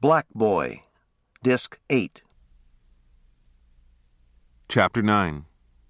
Black Boy, Disc 8. Chapter 9.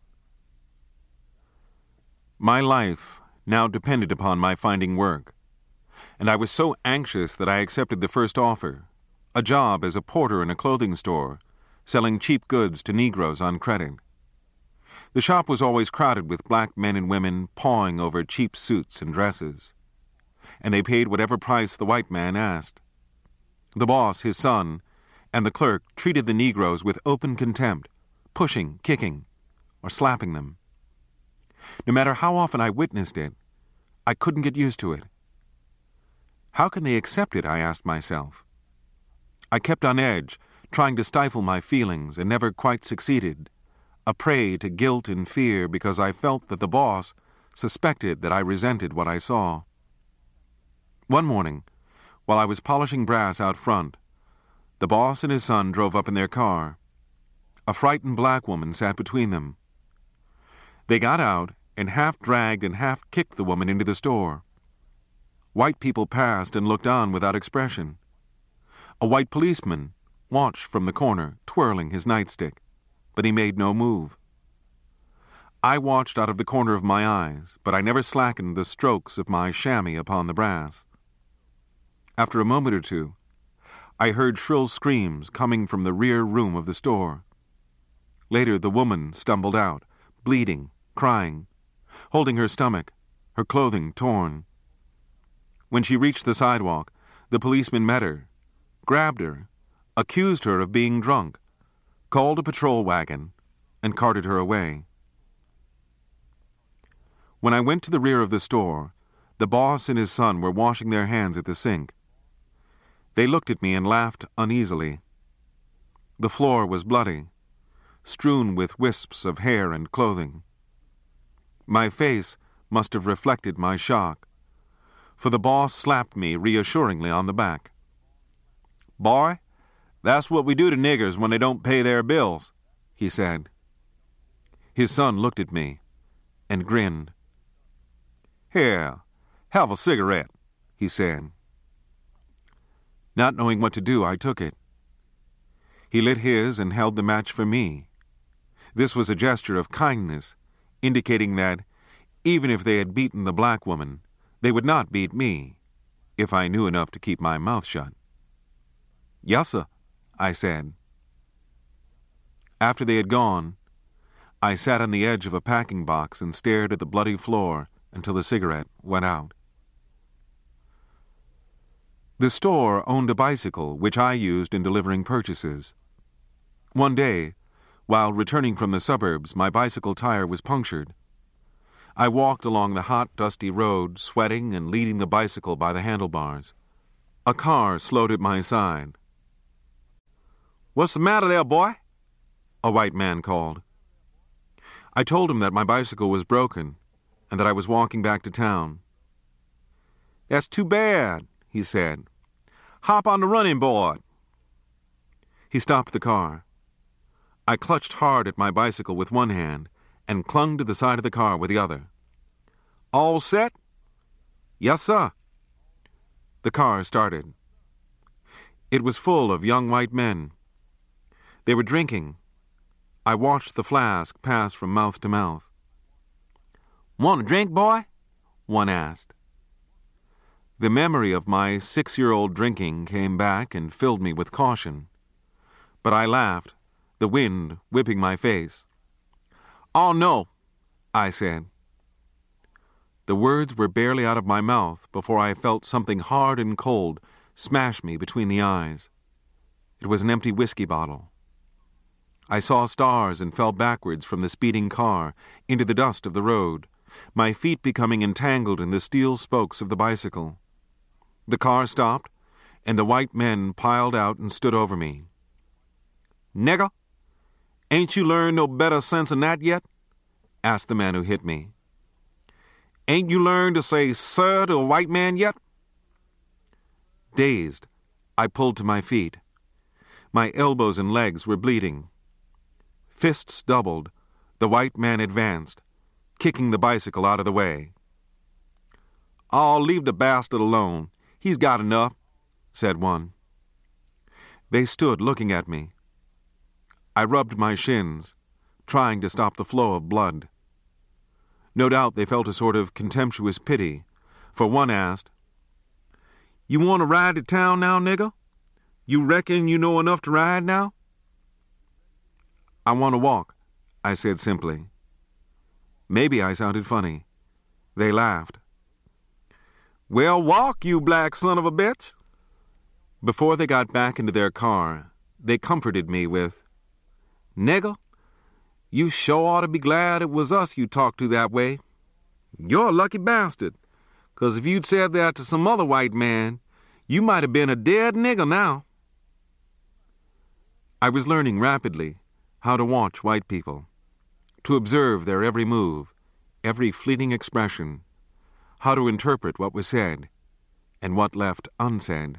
My life now depended upon my finding work, and I was so anxious that I accepted the first offer, a job as a porter in a clothing store, selling cheap goods to Negroes on credit. The shop was always crowded with black men and women pawing over cheap suits and dresses, and they paid whatever price the white man asked. The boss, his son, and the clerk treated the Negroes with open contempt, pushing, kicking, or slapping them. No matter how often I witnessed it, I couldn't get used to it. How can they accept it, I asked myself. I kept on edge, trying to stifle my feelings, and never quite succeeded, a prey to guilt and fear because I felt that the boss suspected that I resented what I saw. One morning, while I was polishing brass out front, the boss and his son drove up in their car. A frightened black woman sat between them. They got out and half dragged and half kicked the woman into the store. White people passed and looked on without expression. A white policeman watched from the corner, twirling his nightstick, but he made no move. I watched out of the corner of my eyes, but I never slackened the strokes of my chamois upon the brass. After a moment or two, I heard shrill screams coming from the rear room of the store. Later, the woman stumbled out, bleeding, crying, holding her stomach, her clothing torn. When she reached the sidewalk, the policeman met her, grabbed her, accused her of being drunk, called a patrol wagon, and carted her away. When I went to the rear of the store, the boss and his son were washing their hands at the sink. They looked at me and laughed uneasily. The floor was bloody, strewn with wisps of hair and clothing. My face must have reflected my shock, for the boss slapped me reassuringly on the back. "Boy, that's what we do to niggers when they don't pay their bills," he said. His son looked at me and grinned. "Here, have a cigarette," he said. Not knowing what to do, I took it. He lit his and held the match for me. This was a gesture of kindness, indicating that, even if they had beaten the black woman, they would not beat me, if I knew enough to keep my mouth shut. "Yassa," I said. After they had gone, I sat on the edge of a packing box and stared at the bloody floor until the cigarette went out. The store owned a bicycle, which I used in delivering purchases. One day, while returning from the suburbs, my bicycle tire was punctured. I walked along the hot, dusty road, sweating and leading the bicycle by the handlebars. A car slowed at my side. "What's the matter there, boy?" a white man called. I told him that my bicycle was broken and that I was walking back to town. "That's too bad," he said. "Hop on the running board." He stopped the car. I clutched hard at my bicycle with one hand and clung to the side of the car with the other. "All set?" "Yes, sir." The car started. It was full of young white men. They were drinking. I watched the flask pass from mouth to mouth. "Want a drink, boy?" one asked. The memory of my 6-year-old drinking came back and filled me with caution. But I laughed, the wind whipping my face. "Oh, no," I said. The words were barely out of my mouth before I felt something hard and cold smash me between the eyes. It was an empty whiskey bottle. I saw stars and fell backwards from the speeding car into the dust of the road, my feet becoming entangled in the steel spokes of the bicycle. The car stopped, and the white men piled out and stood over me. "Nigger, ain't you learned no better sense than that yet?" asked the man who hit me. "Ain't you learned to say sir to a white man yet?" Dazed, I pulled to my feet. My elbows and legs were bleeding. Fists doubled, the white man advanced, kicking the bicycle out of the way. "Oh, leave the bastard alone. He's got enough," said one. They stood looking at me. I rubbed my shins, trying to stop the flow of blood. No doubt they felt a sort of contemptuous pity, for one asked, "You want to ride to town now, nigga? You reckon you know enough to ride now?" "I want to walk," I said simply. Maybe I sounded funny. They laughed. "Well, walk, you black son of a bitch." Before they got back into their car, they comforted me with, "Nigga, you sure ought to be glad it was us you talked to that way. You're a lucky bastard, 'cause if you'd said that to some other white man, you might have been a dead nigger now." I was learning rapidly how to watch white people, to observe their every move, every fleeting expression, how to interpret what was said and what left unsaid.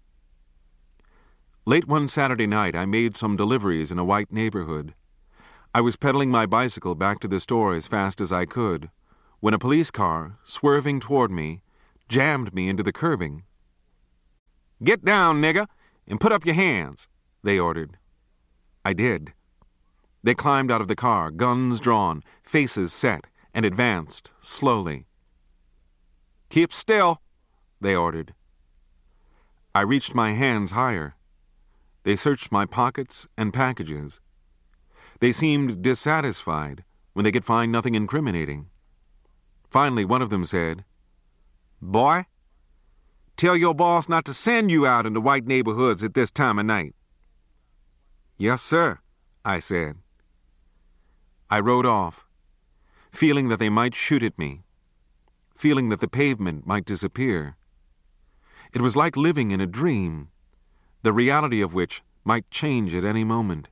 Late one Saturday night, I made some deliveries in a white neighborhood. I was pedaling my bicycle back to the store as fast as I could, when a police car, swerving toward me, jammed me into the curbing. "Get down, nigger, and put up your hands," they ordered. I did. They climbed out of the car, guns drawn, faces set, and advanced slowly. "Keep still," they ordered. I reached my hands higher. They searched my pockets and packages. They seemed dissatisfied when they could find nothing incriminating. Finally, one of them said, "Boy, tell your boss not to send you out into white neighborhoods at this time of night." "Yes, sir," I said. I rode off, feeling that they might shoot at me, feeling that the pavement might disappear. It was like living in a dream, the reality of which might change at any moment.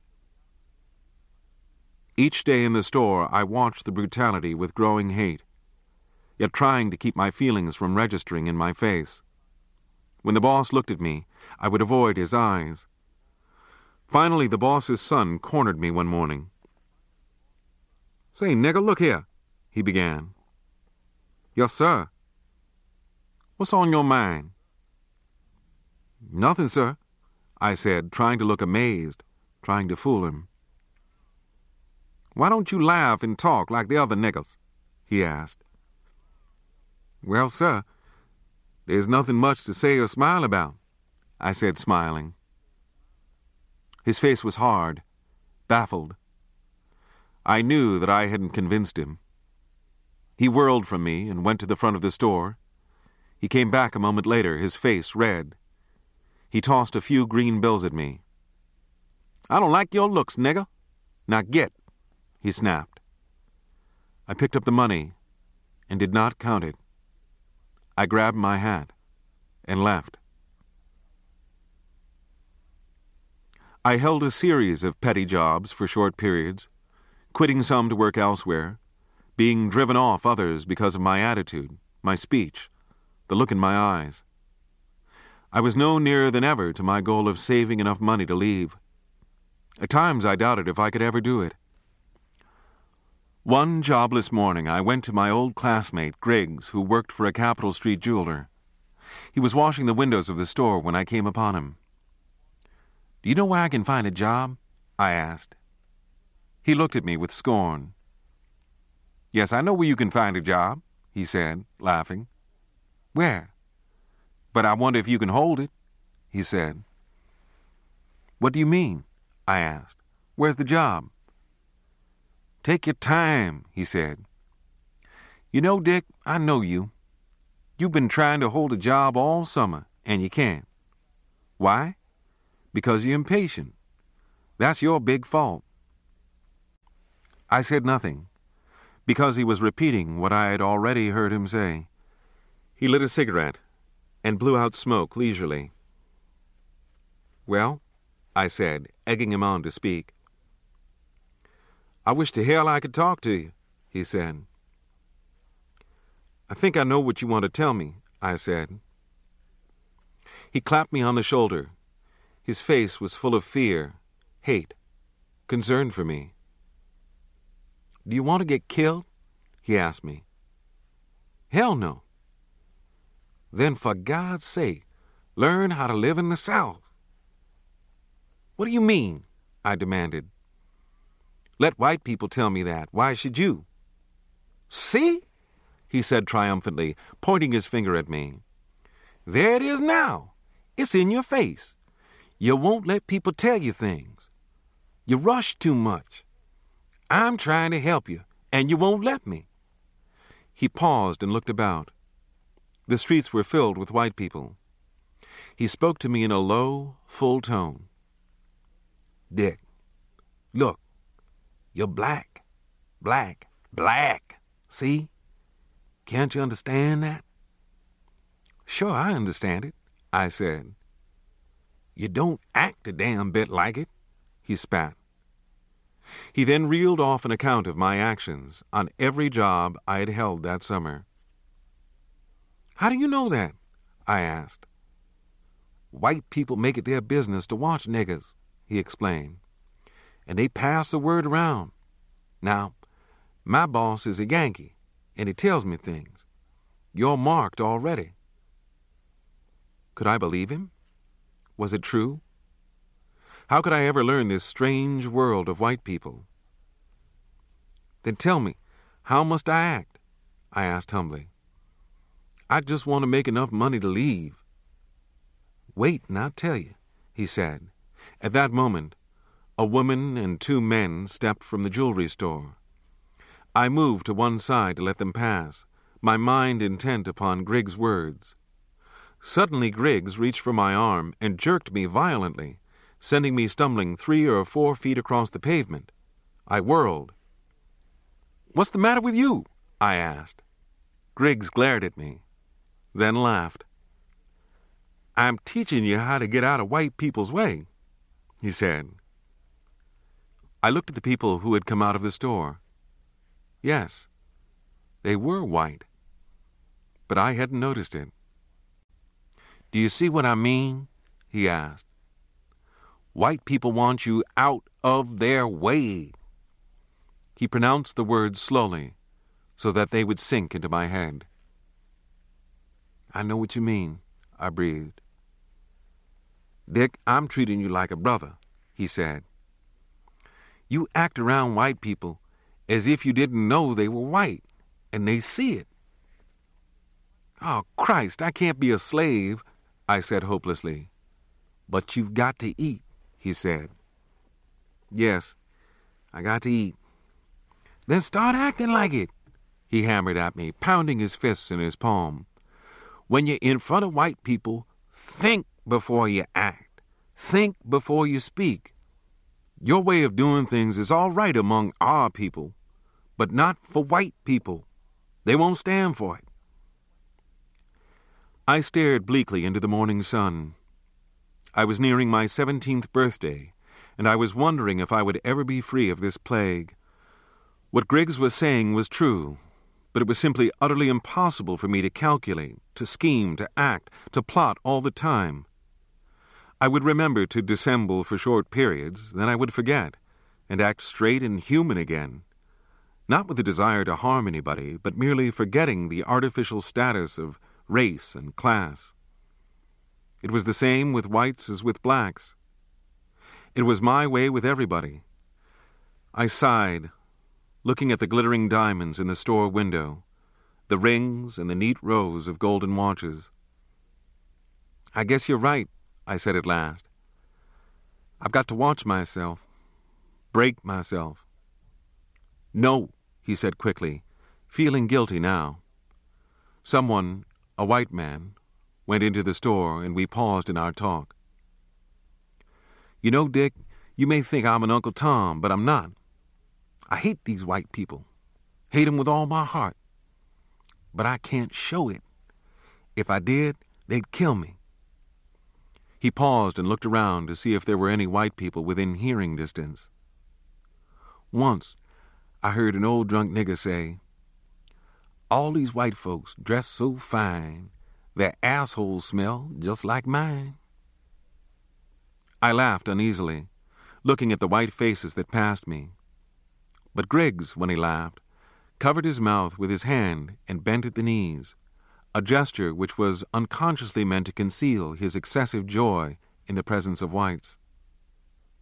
Each day in the store, I watched the brutality with growing hate, yet trying to keep my feelings from registering in my face. When the boss looked at me, I would avoid his eyes. Finally, the boss's son cornered me one morning. "Say, nigga, look here," he began. "Yes, sir." "What's on your mind?" "Nothing, sir," I said, trying to look amazed, trying to fool him. "Why don't you laugh and talk like the other niggers?" he asked. "Well, sir, there's nothing much to say or smile about," I said, smiling. His face was hard, baffled. I knew that I hadn't convinced him. He whirled from me and went to the front of the store. He came back a moment later, his face red. He tossed a few green bills at me. "I don't like your looks, nigger. Now get," he snapped. I picked up the money and did not count it. I grabbed my hat and left. I held a series of petty jobs for short periods, quitting some to work elsewhere, being driven off others because of my attitude, my speech, the look in my eyes. I was no nearer than ever to my goal of saving enough money to leave. At times I doubted if I could ever do it. One jobless morning I went to my old classmate, Griggs, who worked for a Capitol Street jeweler. He was washing the windows of the store when I came upon him. "Do you know where I can find a job?" I asked. He looked at me with scorn. "Yes, I know where you can find a job," he said, laughing. "Where?" "But I wonder if you can hold it," he said. "What do you mean?" I asked. "Where's the job?" "Take your time," he said. "You know, Dick, I know you. You've been trying to hold a job all summer, and you can't. Why? Because you're impatient. That's your big fault." I said nothing, because he was repeating what I had already heard him say. He lit a cigarette and blew out smoke leisurely. "Well," I said, egging him on to speak. "I wish to hell I could talk to you," he said. "I think I know what you want to tell me," I said. He clapped me on the shoulder. His face was full of fear, hate, concern for me. "Do you want to get killed?" he asked me. "Hell no." "Then for God's sake, learn how to live in the South." What do you mean? I demanded. Let white people tell me that. Why should you? See? He said triumphantly, pointing his finger at me. There it is now. It's in your face. You won't let people tell you things. You rush too much. I'm trying to help you, and you won't let me. He paused and looked about. The streets were filled with white people. He spoke to me in a low, full tone. Dick, look, you're black, black, black. See? Can't you understand that? Sure, I understand it, I said. You don't act a damn bit like it, he spat. He then reeled off an account of my actions on every job I had held that summer. How do you know that? I asked. White people make it their business to watch niggers, he explained, and they pass the word around. Now, my boss is a Yankee, and he tells me things. You're marked already. Could I believe him? Was it true? How could I ever learn this strange world of white people? Then tell me, how must I act? I asked humbly. I just want to make enough money to leave. Wait, and I'll tell you, he said. At that moment, a woman and 2 men stepped from the jewelry store. I moved to one side to let them pass, my mind intent upon Griggs' words. Suddenly Griggs reached for my arm and jerked me violently, sending me stumbling 3 or 4 feet across the pavement. I whirled. What's the matter with you? I asked. Griggs glared at me, then laughed. I'm teaching you how to get out of white people's way, he said. I looked at the people who had come out of the store. Yes, they were white, but I hadn't noticed it. Do you see what I mean? He asked. White people want you out of their way. He pronounced the words slowly, so that they would sink into my head. I know what you mean, I breathed. Dick, I'm treating you like a brother, he said. You act around white people as if you didn't know they were white, and they see it. Oh, Christ, I can't be a slave, I said hopelessly. But you've got to eat, he said. Yes, I got to eat. Then start acting like it, he hammered at me, pounding his fists in his palm. When you're in front of white people, think before you act. Think before you speak. Your way of doing things is all right among our people, but not for white people. They won't stand for it. I stared bleakly into the morning sun. I was nearing my 17th birthday, and I was wondering if I would ever be free of this plague. What Griggs was saying was true, but it was simply utterly impossible for me to calculate, to scheme, to act, to plot all the time. I would remember to dissemble for short periods, then I would forget, and act straight and human again, not with the desire to harm anybody, but merely forgetting the artificial status of race and class. It was the same with whites as with blacks. It was my way with everybody. I sighed, looking at the glittering diamonds in the store window, the rings and the neat rows of golden watches. I guess you're right, I said at last. I've got to watch myself, break myself. No, he said quickly, feeling guilty now. Someone, a white man, went into the store, and we paused in our talk. You know, Dick, you may think I'm an Uncle Tom, but I'm not. I hate these white people. Hate them with all my heart. But I can't show it. If I did, they'd kill me. He paused and looked around to see if there were any white people within hearing distance. Once, I heard an old drunk nigger say, all these white folks dress so fine, their assholes smell just like mine. I laughed uneasily, looking at the white faces that passed me. But Griggs, when he laughed, covered his mouth with his hand and bent at the knees, a gesture which was unconsciously meant to conceal his excessive joy in the presence of whites.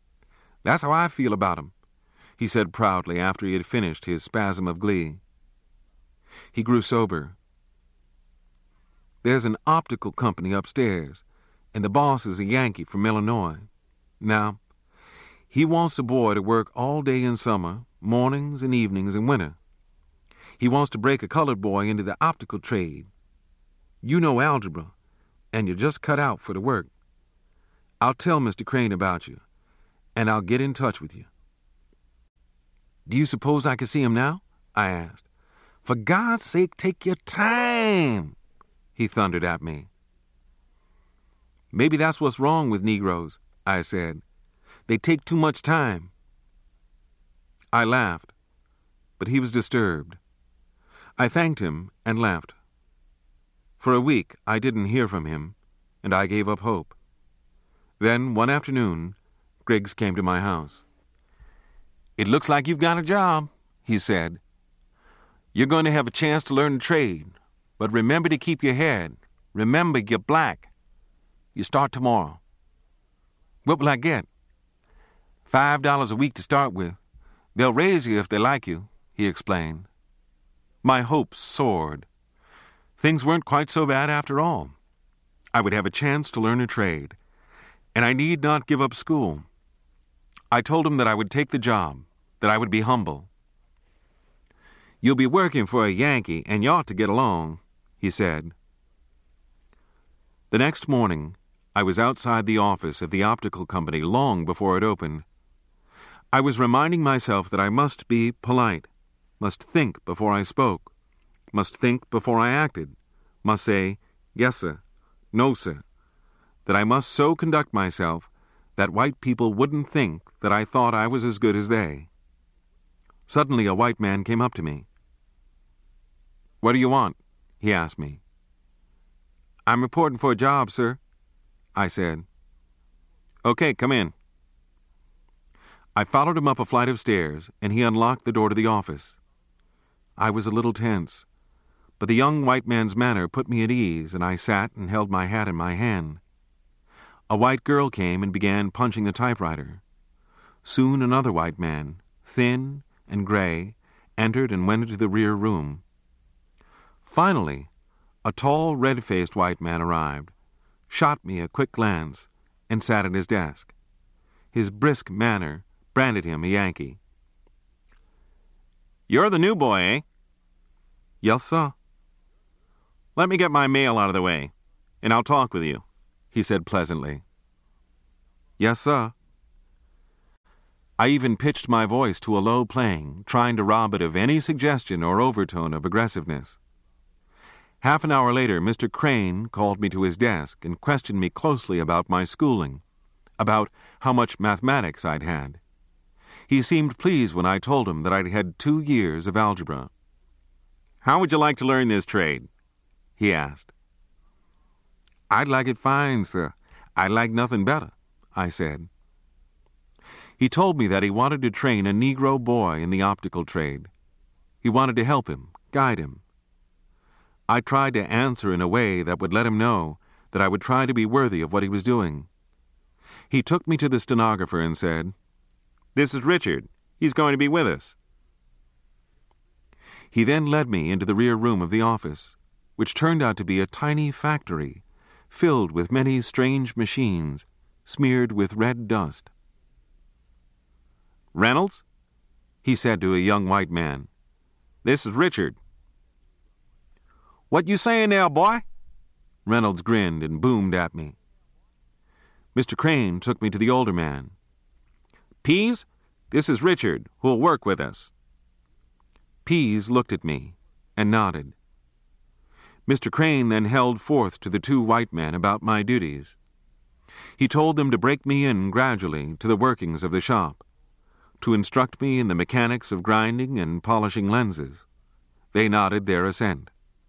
That's how I feel about 'em," he said proudly after he had finished his spasm of glee. He grew sober. "There's an optical company upstairs, and the boss is a Yankee from Illinois. Now, he wants a boy to work all day in summer, mornings and evenings in winter. He wants to break a colored boy into the optical trade. You know algebra, and you're just cut out for the work. I'll tell Mr. Crane about you, and I'll get in touch with you." "Do you suppose I can see him now?" I asked. "For God's sake, take your time," he thundered at me. "Maybe that's what's wrong with Negroes," I said. "They take too much time." I laughed, but he was disturbed. I thanked him and left. For a week I didn't hear from him, and I gave up hope. Then, one afternoon, Griggs came to my house. "It looks like you've got a job," he said. "You're going to have a chance to learn the trade, but remember to keep your head. Remember, you're black. You start tomorrow." "What will I get?" $5 a week to start with. They'll raise you if they like you," he explained. My hopes soared. Things weren't quite so bad after all. I would have a chance to learn a trade, and I need not give up school. I told him that I would take the job, that I would be humble. "You'll be working for a Yankee, and you ought to get along," he said. The next morning, I was outside the office of the optical company long before it opened. I was reminding myself that I must be polite, must think before I spoke, must think before I acted, must say, "Yes, sir," "No, sir," that I must so conduct myself that white people wouldn't think that I thought I was as good as they. Suddenly a white man came up to me. "What do you want?" he asked me. "I'm reporting for a job, sir," I said. "Okay, come in." I followed him up a flight of stairs, and he unlocked the door to the office. I was a little tense, but the young white man's manner put me at ease, and I sat and held my hat in my hand. A white girl came and began punching the typewriter. Soon another white man, thin and gray, entered and went into the rear room. Finally, a tall, red-faced white man arrived, shot me a quick glance, and sat at his desk. His brisk manner branded him a Yankee. "You're the new boy, eh?" "Yes, sir." "Let me get my mail out of the way, and I'll talk with you," he said pleasantly. "Yes, sir." I even pitched my voice to a low playing, trying to rob it of any suggestion or overtone of aggressiveness. Half an hour later, Mr. Crane called me to his desk and questioned me closely about my schooling, about how much mathematics I'd had. He seemed pleased when I told him that I'd had 2 years of algebra. "How would you like to learn this trade?" he asked. "I'd like it fine, sir. I'd like nothing better," I said. He told me that he wanted to train a Negro boy in the optical trade. He wanted to help him, guide him. I tried to answer in a way that would let him know that I would try to be worthy of what he was doing. He took me to the stenographer and said, "This is Richard. He's going to be with us." He then led me into the rear room of the office, which turned out to be a tiny factory filled with many strange machines smeared with red dust. "Reynolds," he said to a young white man, "this is Richard." "What you saying there, boy?" Reynolds grinned and boomed at me. Mr. Crane took me to the older man. "Pease, this is Richard, who'll work with us." Pease looked at me and nodded. Mr. Crane then held forth to the 2 white men about my duties. He told them to break me in gradually to the workings of the shop, to instruct me in the mechanics of grinding and polishing lenses. They nodded their assent.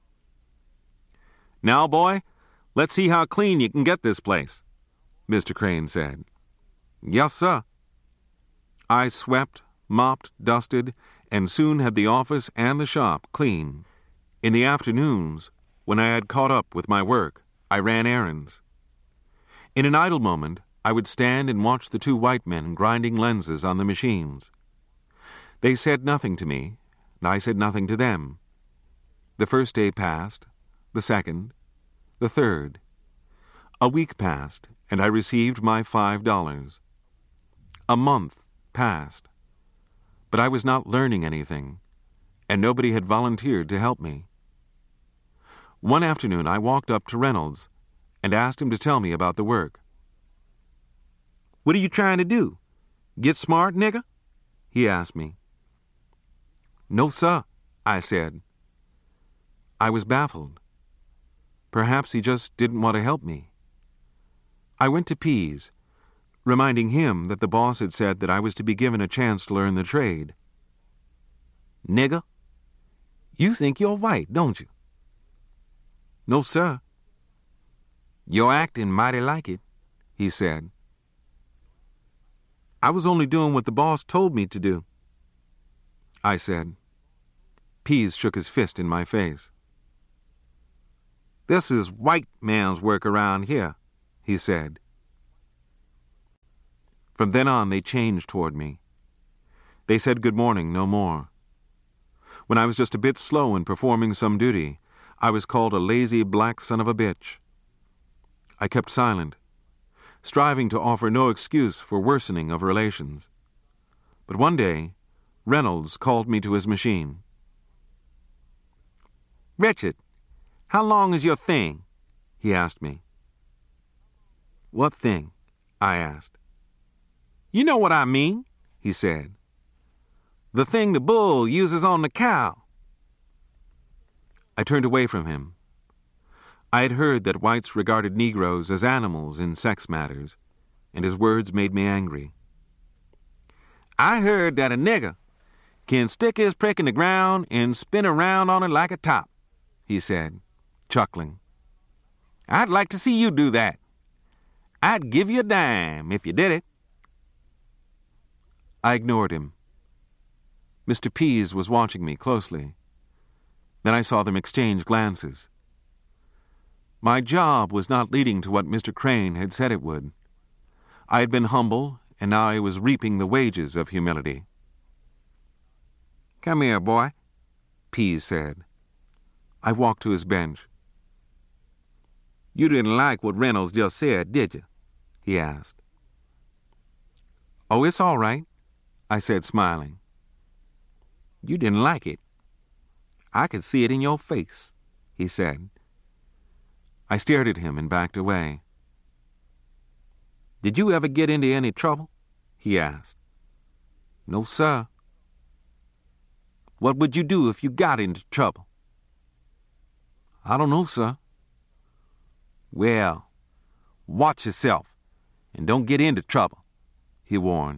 "Now, boy, let's see how clean you can get this place," Mr. Crane said. "Yes, sir." I swept, mopped, dusted, and soon had the office and the shop clean. In the afternoons, when I had caught up with my work, I ran errands. In an idle moment, I would stand and watch the two white men grinding lenses on the machines. They said nothing to me, and I said nothing to them. The first day passed, the second, the third. A week passed, and I received my $5. A month passed, but I was not learning anything, and nobody had volunteered to help me. One afternoon I walked up to Reynolds and asked him to tell me about the work. "What are you trying to do? Get smart, nigger?" he asked me. "No, sir," I said. I was baffled. Perhaps he just didn't want to help me. I went to Pease, reminding him that the boss had said that I was to be given a chance to learn the trade. "Nigger, you think you're white, don't you?" "No, sir." "You're acting mighty like it," he said. "I was only doing what the boss told me to do," I said. Pease shook his fist in my face. "This is white man's work around here," he said. From then on, they changed toward me. They said good morning no more. When I was just a bit slow in performing some duty, I was called a lazy black son of a bitch. I kept silent, striving to offer no excuse for worsening of relations. But one day, Reynolds called me to his machine. "Richard, how long is your thing?" he asked me. "What thing?" I asked. "You know what I mean," he said. "The thing the bull uses on the cow." I turned away from him. I had heard that whites regarded Negroes as animals in sex matters, and his words made me angry. "I heard that a nigger can stick his prick in the ground and spin around on it like a top," he said, chuckling. "I'd like to see you do that. I'd give you a dime if you did it." I ignored him. Mr. Pease was watching me closely. Then I saw them exchange glances. My job was not leading to what Mr. Crane had said it would. I had been humble, and now I was reaping the wages of humility. "Come here, boy," Pease said. I walked to his bench. "You didn't like what Reynolds just said, did you?" he asked. "Oh, it's all right," I said, smiling. "You didn't like it. I could see it in your face," he said. I stared at him and backed away. "Did you ever get into any trouble?" he asked. "No, sir." "What would you do if you got into trouble?" "I don't know, sir." "Well, watch yourself and don't get into trouble," he warned.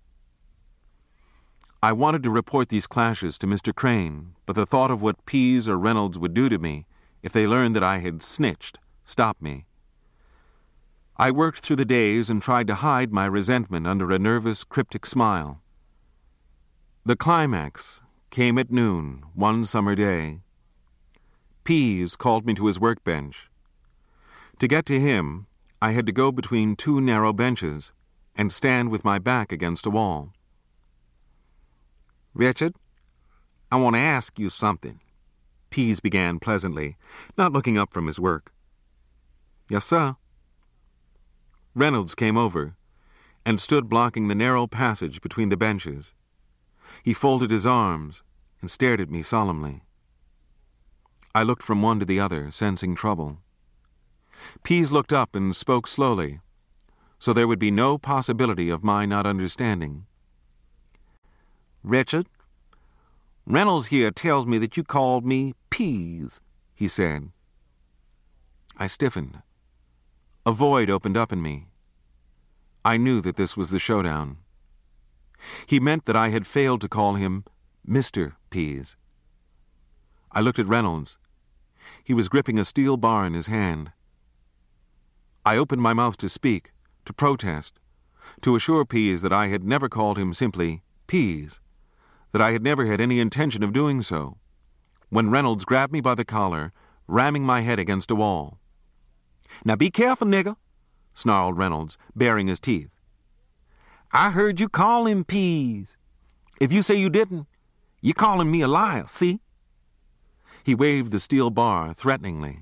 I wanted to report these clashes to Mr. Crane, but the thought of what Pease or Reynolds would do to me if they learned that I had snitched stopped me. I worked through the days and tried to hide my resentment under a nervous, cryptic smile. The climax came at noon one summer day. Pease called me to his workbench. To get to him, I had to go between two narrow benches and stand with my back against a wall. "Richard, I want to ask you something," Pease began pleasantly, not looking up from his work. "Yes, sir." Reynolds came over and stood blocking the narrow passage between the benches. He folded his arms and stared at me solemnly. I looked from one to the other, sensing trouble. Pease looked up and spoke slowly, so there would be no possibility of my not understanding. "Richard, Reynolds here tells me that you called me Pease," he said. I stiffened. A void opened up in me. I knew that this was the showdown. He meant that I had failed to call him Mr. Pease. I looked at Reynolds. He was gripping a steel bar in his hand. I opened my mouth to speak, to protest, to assure Pease that I had never called him simply Pease, that I had never had any intention of doing so, when Reynolds grabbed me by the collar, ramming my head against a wall. "Now be careful, nigger. snarled Reynolds, baring his teeth. "I heard you call him Pease. If you say you didn't, you're calling me a liar, see?" He waved the steel bar threateningly.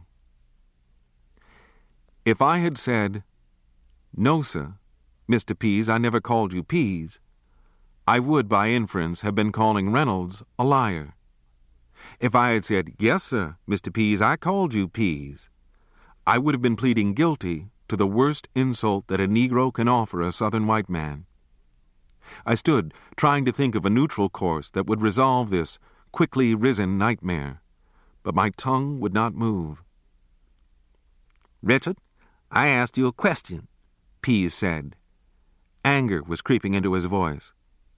If I had said, "No, sir, Mr. Pease, I never called you Pease," I would, by inference, have been calling Reynolds a liar. If I had said, "Yes, sir, Mr. Pease, I called you Pease," I would have been pleading guilty to the worst insult that a Negro can offer a Southern white man. I stood, trying to think of a neutral course that would resolve this quickly risen nightmare, but my tongue would not move. "Richard, I asked you a question," Pease said. Anger was creeping into his voice.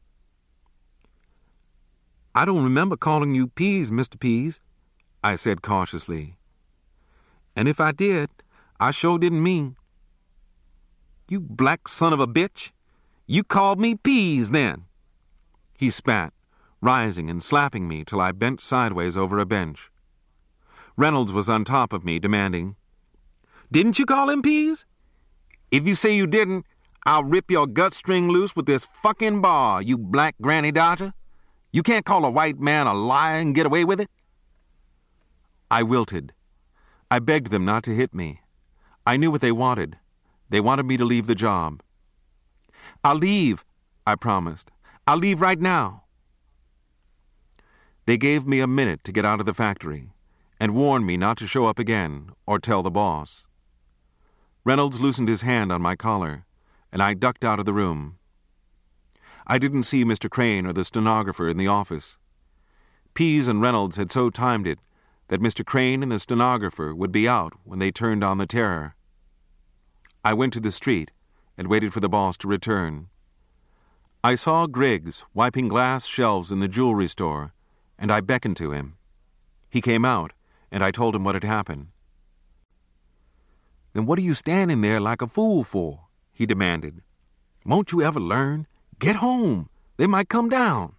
"I don't remember calling you Pease, Mr. Pease," I said cautiously. "And if I did, I sure didn't mean—" "You black son of a bitch! You called me Pease, then!" He spat, rising and slapping me till I bent sideways over a bench. Reynolds was on top of me, demanding, "Didn't you call him Pease? If you say you didn't, I'll rip your gut string loose with this fucking bar, you black granny dodger. You can't call a white man a liar and get away with it." I wilted. I begged them not to hit me. I knew what they wanted. They wanted me to leave the job. "I'll leave," I promised. "I'll leave right now." They gave me a minute to get out of the factory and warned me not to show up again or tell the boss. Reynolds loosened his hand on my collar, and I ducked out of the room. I didn't see Mr. Crane or the stenographer in the office. Pease and Reynolds had so timed it that Mr. Crane and the stenographer would be out when they turned on the terror. I went to the street and waited for the boss to return. I saw Griggs wiping glass shelves in the jewelry store, and I beckoned to him. He came out, and I told him what had happened. "Then what are you standing there like a fool for?" he demanded. "Won't you ever learn? Get home. They might come down."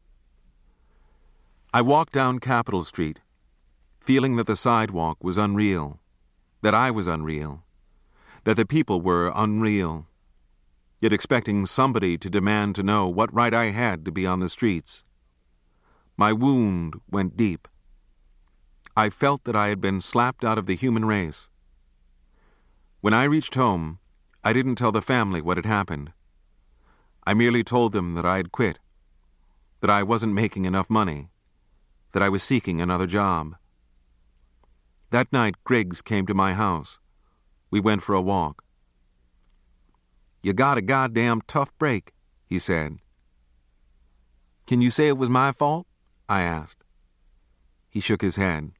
I walked down Capitol Street, feeling that the sidewalk was unreal, that I was unreal, that the people were unreal, yet expecting somebody to demand to know what right I had to be on the streets. My wound went deep. I felt that I had been slapped out of the human race. When I reached home, I didn't tell the family what had happened. I merely told them that I had quit, that I wasn't making enough money, that I was seeking another job. That night, Griggs came to my house. We went for a walk. "You got a goddamn tough break," he said. "Can you say it was my fault?" I asked. He shook his head.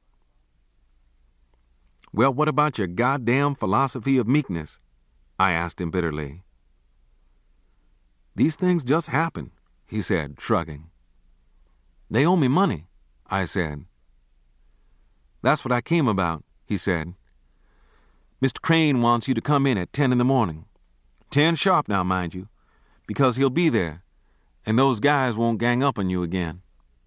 "Well, what about your goddamn philosophy of meekness?" I asked him bitterly. "These things just happen," he said, shrugging. "They owe me money," I said. "That's what I came about," he said. "Mr. Crane wants you to come in at 10 in the morning. 10 sharp now, mind you, because he'll be there, and those guys won't gang up on you again."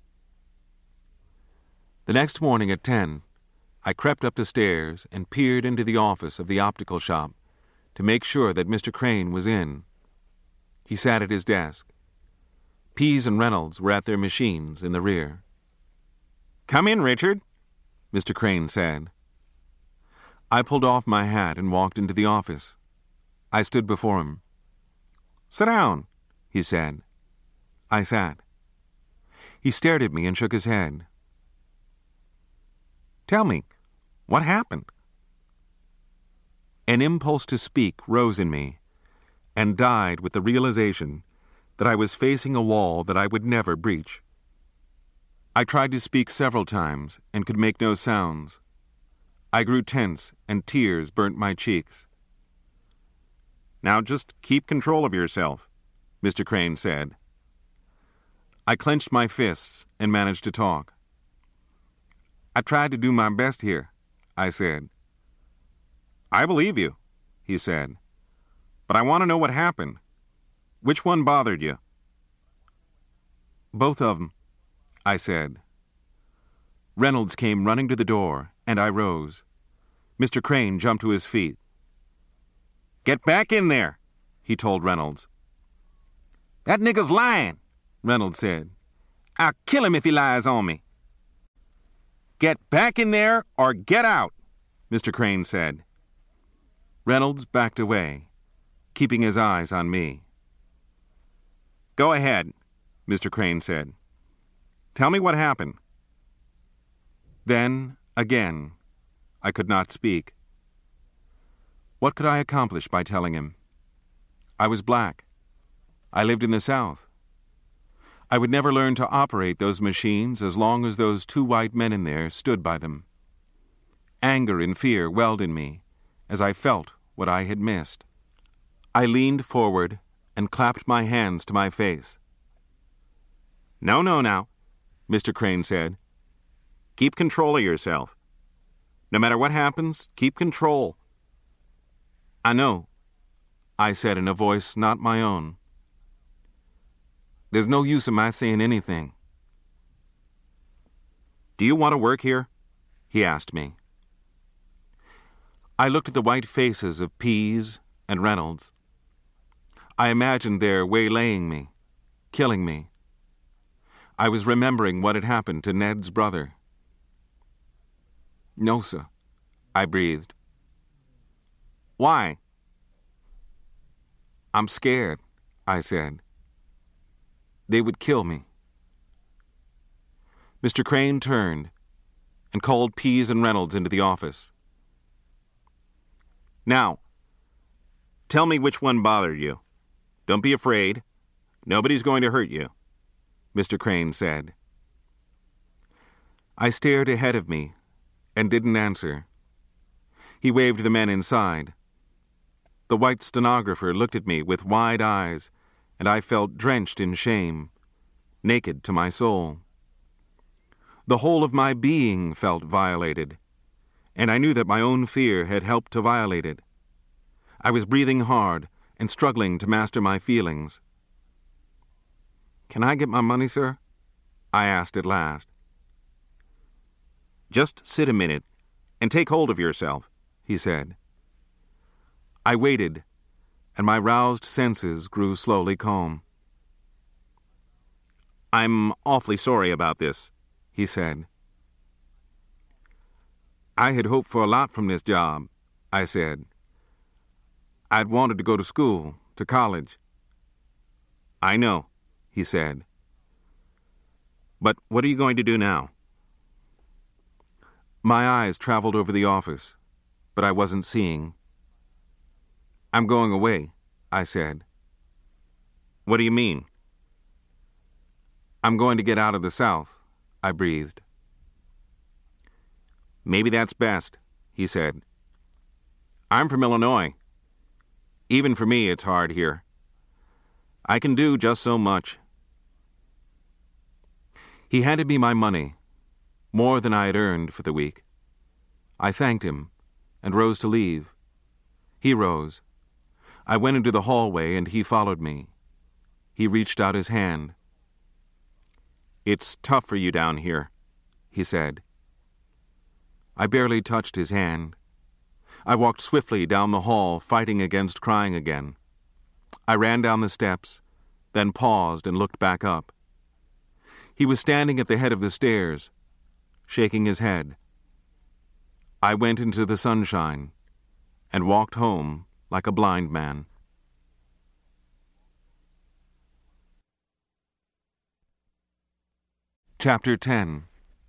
The next morning at 10, I crept up the stairs and peered into the office of the optical shop to make sure that Mr. Crane was in. He sat at his desk. Pease and Reynolds were at their machines in the rear. "Come in, Richard," Mr. Crane said. I pulled off my hat and walked into the office. I stood before him. "Sit down," he said. I sat. He stared at me and shook his head. "Tell me, what happened?" An impulse to speak rose in me and died with the realization that I was facing a wall that I would never breach. I tried to speak several times and could make no sounds. I grew tense and tears burnt my cheeks. "Now just keep control of yourself," Mr. Crane said. I clenched my fists and managed to talk. "I tried to do my best here," I said. "I believe you," he said. "But I want to know what happened. Which one bothered you?" "Both of them," I said. Reynolds came running to the door, and I rose. Mr. Crane jumped to his feet. "Get back in there," he told Reynolds. "That nigger's lying," Reynolds said. "I'll kill him if he lies on me." "Get back in there or get out," Mr. Crane said. Reynolds backed away, keeping his eyes on me. "Go ahead," Mr. Crane said. "Tell me what happened." Then, again, I could not speak. What could I accomplish by telling him? I was black. I lived in the South. I would never learn to operate those machines as long as those two white men in there stood by them. Anger and fear welled in me as I felt what I had missed. I leaned forward and clapped my hands to my face. "No, now," Mr. Crane said. "Keep control of yourself. No matter what happens, keep control." "I know," I said in a voice not my own. "There's no use in my saying anything." "Do you want to work here?" he asked me. I looked at the white faces of Pease and Reynolds. I imagined their waylaying me, killing me. I was remembering what had happened to Ned's brother. "No, sir," I breathed. "Why?" "I'm scared," I said. "They would kill me." Mr. Crane turned and called Pease and Reynolds into the office. "Now, tell me which one bothered you. Don't be afraid. Nobody's going to hurt you," Mr. Crane said. I stared ahead of me and didn't answer. He waved the men inside. The white stenographer looked at me with wide eyes, and I felt drenched in shame, naked to my soul. The whole of my being felt violated, and I knew that my own fear had helped to violate it. I was breathing hard and struggling to master my feelings. "Can I get my money, sir?" I asked at last. "Just sit a minute and take hold of yourself," he said. I waited, and my roused senses grew slowly calm. "I'm awfully sorry about this," he said. "I had hoped for a lot from this job," I said. "I'd wanted to go to school, to college." "I know," he said. "But what are you going to do now?" My eyes traveled over the office, but I wasn't seeing. "I'm going away," I said. "What do you mean?" "I'm going to get out of the South," I breathed. "Maybe that's best," he said. "I'm from Illinois. Even for me, it's hard here. I can do just so much." He handed me my money, more than I had earned for the week. I thanked him and rose to leave. He rose. I went into the hallway and he followed me. He reached out his hand. "It's tough for you down here," he said. I barely touched his hand. I walked swiftly down the hall, fighting against crying again. I ran down the steps, then paused and looked back up. He was standing at the head of the stairs, shaking his head. I went into the sunshine and walked home like a blind man. Chapter 10.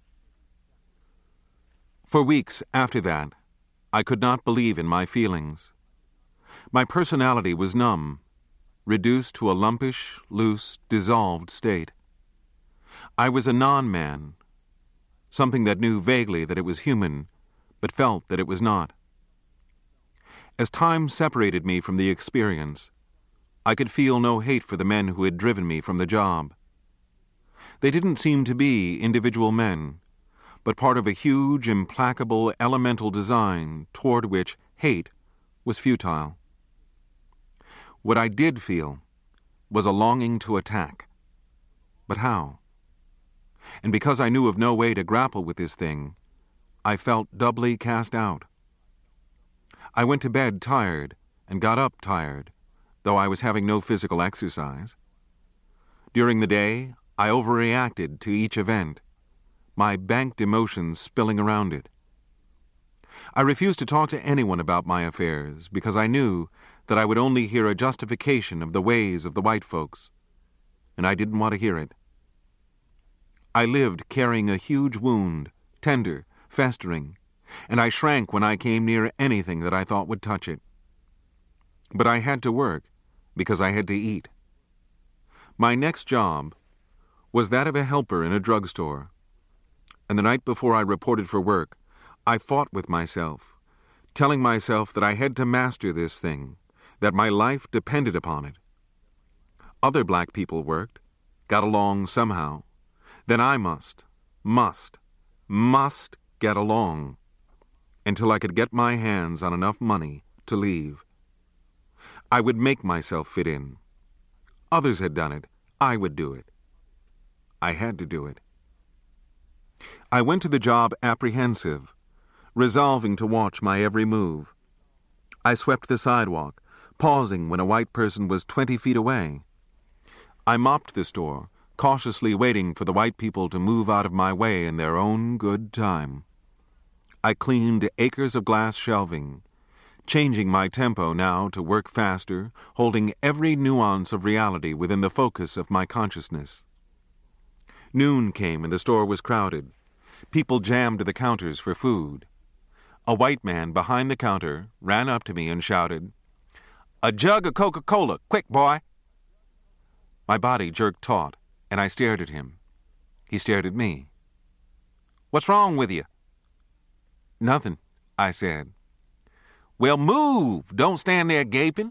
For weeks after that, I could not believe in my feelings. My personality was numb, reduced to a lumpish, loose, dissolved state. I was a non-man, something that knew vaguely that it was human, but felt that it was not. As time separated me from the experience, I could feel no hate for the men who had driven me from the job. They didn't seem to be individual men, but part of a huge, implacable, elemental design toward which hate was futile. What I did feel was a longing to attack. But how? And because I knew of no way to grapple with this thing, I felt doubly cast out. I went to bed tired and got up tired, though I was having no physical exercise. During the day, I overreacted to each event, my banked emotions spilling around it. I refused to talk to anyone about my affairs because I knew that I would only hear a justification of the ways of the white folks, and I didn't want to hear it. I lived carrying a huge wound, tender, festering, and I shrank when I came near anything that I thought would touch it. But I had to work because I had to eat. My next job was that of a helper in a drugstore, and the night before I reported for work, I fought with myself, telling myself that I had to master this thing, that my life depended upon it. Other black people worked, got along somehow. Then I must get along until I could get my hands on enough money to leave. I would make myself fit in. Others had done it. I would do it. I had to do it. I went to the job apprehensive, resolving to watch my every move. I swept the sidewalk, pausing when a white person was 20 feet away. I mopped the store, cautiously waiting for the white people to move out of my way in their own good time. I cleaned acres of glass shelving, changing my tempo now to work faster, holding every nuance of reality within the focus of my consciousness. Noon came and the store was crowded. People jammed to the counters for food. A white man behind the counter ran up to me and shouted, "A jug of Coca-Cola, quick, boy!" My body jerked taut, and I stared at him. He stared at me. "What's wrong with you?" "Nothing," I said. "Well, move! Don't stand there gaping."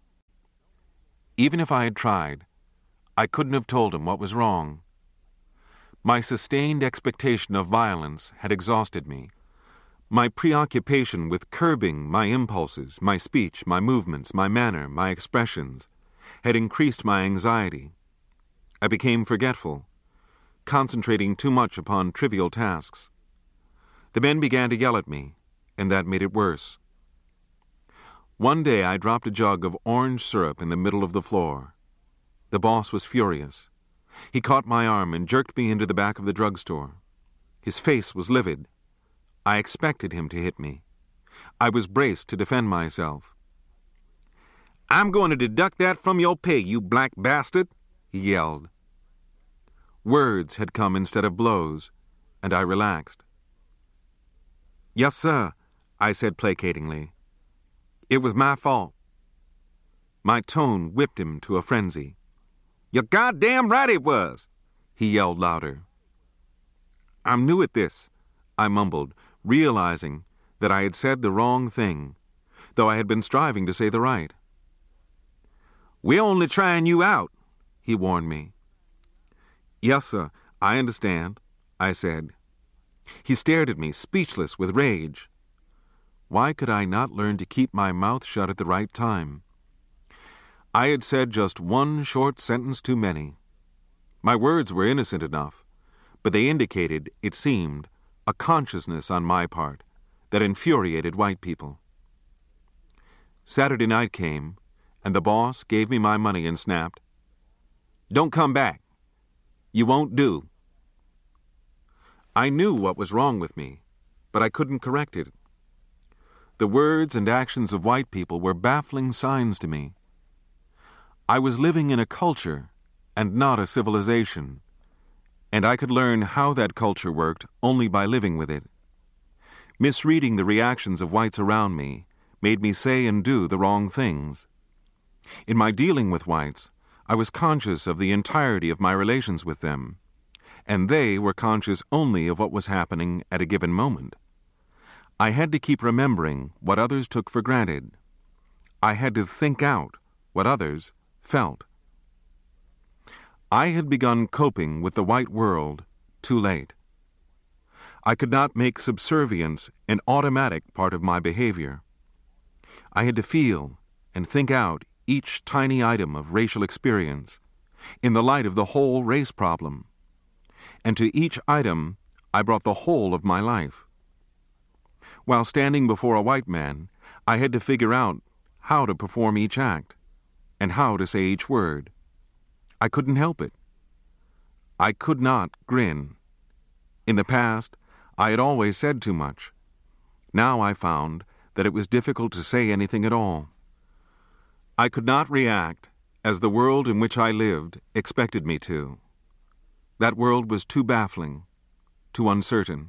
Even if I had tried, I couldn't have told him what was wrong. My sustained expectation of violence had exhausted me. My preoccupation with curbing my impulses, my speech, my movements, my manner, my expressions, had increased my anxiety. I became forgetful, concentrating too much upon trivial tasks. The men began to yell at me, and that made it worse. One day I dropped a jug of orange syrup in the middle of the floor. The boss was furious. He caught my arm and jerked me into the back of the drugstore. His face was livid. I expected him to hit me. I was braced to defend myself. "I'm going to deduct that from your pay, you black bastard," he yelled. Words had come instead of blows, and I relaxed. "Yes, sir," I said placatingly. "It was my fault." My tone whipped him to a frenzy. "You're goddamn right it was," he yelled louder. "I'm new at this," I mumbled, realizing that I had said the wrong thing, though I had been striving to say the right. "We're only trying you out," he warned me. "Yes, sir, I understand," I said. He stared at me, speechless with rage. Why could I not learn to keep my mouth shut at the right time? I had said just one short sentence too many. My words were innocent enough, but they indicated, it seemed, a consciousness on my part that infuriated white people. Saturday night came, and the boss gave me my money and snapped, "Don't come back. You won't do." I knew what was wrong with me, but I couldn't correct it. The words and actions of white people were baffling signs to me. I was living in a culture and not a civilization, and I could learn how that culture worked only by living with it. Misreading the reactions of whites around me made me say and do the wrong things. In my dealing with whites, I was conscious of the entirety of my relations with them, and they were conscious only of what was happening at a given moment. I had to keep remembering what others took for granted. I had to think out what others felt. I had begun coping with the white world too late. I could not make subservience an automatic part of my behavior. I had to feel and think out each tiny item of racial experience in the light of the whole race problem. And to each item, I brought the whole of my life. While standing before a white man, I had to figure out how to perform each act and how to say each word. I couldn't help it. I could not grin. In the past, I had always said too much. Now I found that it was difficult to say anything at all. I could not react as the world in which I lived expected me to. That world was too baffling, too uncertain.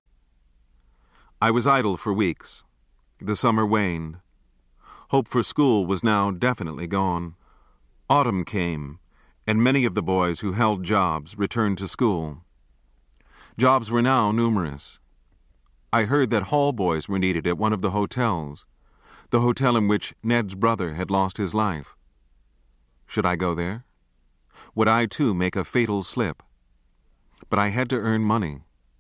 I was idle for weeks. The summer waned. Hope for school was now definitely gone. Autumn came, and many of the boys who held jobs returned to school. Jobs were now numerous. I heard that hall boys were needed at one of the hotels, the hotel in which Ned's brother had lost his life. Should I go there? Would I, too, make a fatal slip? But I had to earn money.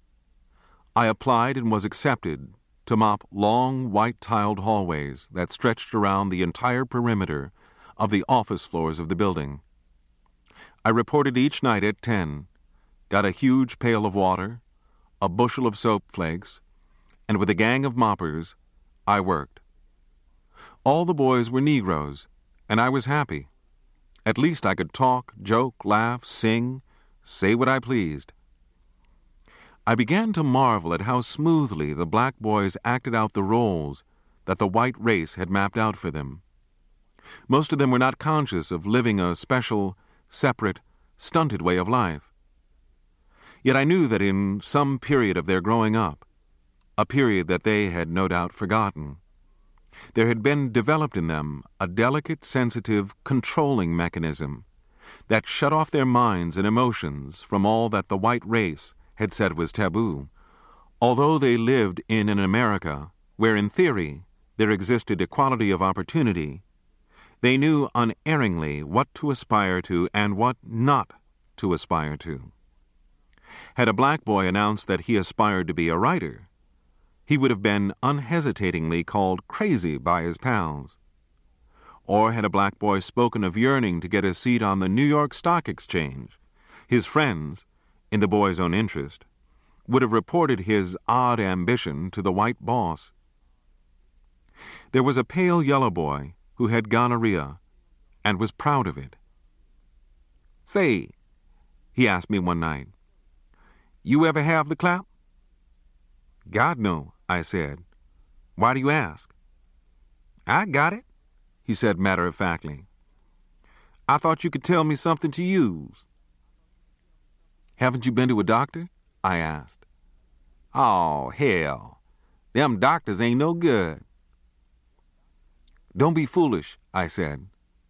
I applied and was accepted to mop long, white-tiled hallways that stretched around the entire perimeter of the office floors of the building. I reported each night at 10, got a huge pail of water, a bushel of soap flakes, and with a gang of moppers, I worked. All the boys were Negroes, and I was happy. At least I could talk, joke, laugh, sing, say what I pleased. I began to marvel at how smoothly the black boys acted out the roles that the white race had mapped out for them. Most of them were not conscious of living a special, separate, stunted way of life. Yet I knew that in some period of their growing up, a period that they had no doubt forgotten, there had been developed in them a delicate, sensitive, controlling mechanism that shut off their minds and emotions from all that the white race had said was taboo, although they lived in an America where, in theory, there existed equality of opportunity. They knew unerringly what to aspire to and what not to aspire to. Had a black boy announced that he aspired to be a writer, he would have been unhesitatingly called crazy by his pals. Or had a black boy spoken of yearning to get a seat on the New York Stock Exchange, his friends, in the boy's own interest, would have reported his odd ambition to the white boss. There was a pale yellow boy who had gonorrhea and was proud of it. "Say," he asked me one night, "you ever have the clap?" "God, no," I said. "Why do you ask?" "I got it," he said matter-of-factly. "I thought you could tell me something to use." "Haven't you been to a doctor?" I asked. "Oh, hell. Them doctors ain't no good." "Don't be foolish," I said.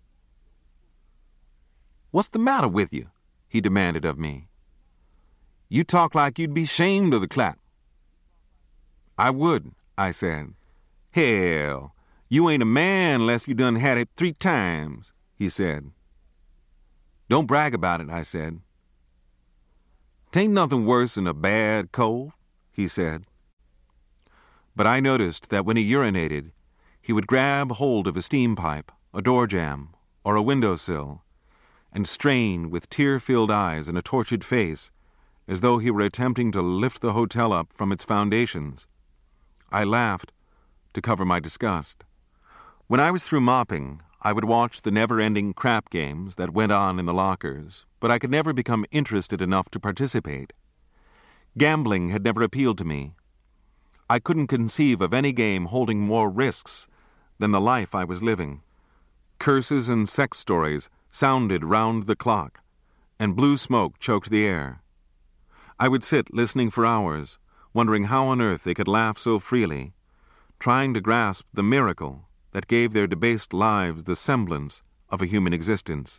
"What's the matter with you?" he demanded of me. "You talk like you'd be ashamed of the clap." "I would," I said. "Hell, you ain't a man unless you done had it 3 times, he said. "Don't brag about it," I said. "'Tain't nothing worse than a bad cold," he said. But I noticed that when he urinated, he would grab hold of a steam pipe, a door jamb, or a windowsill, and strain with tear-filled eyes and a tortured face, as though he were attempting to lift the hotel up from its foundations. I laughed to cover my disgust. When I was through mopping, I would watch the never-ending crap games that went on in the lockers, but I could never become interested enough to participate. Gambling had never appealed to me. I couldn't conceive of any game holding more risks than the life I was living. Curses and sex stories sounded round the clock, and blue smoke choked the air. I would sit listening for hours, wondering how on earth they could laugh so freely, trying to grasp the miracle that gave their debased lives the semblance of a human existence.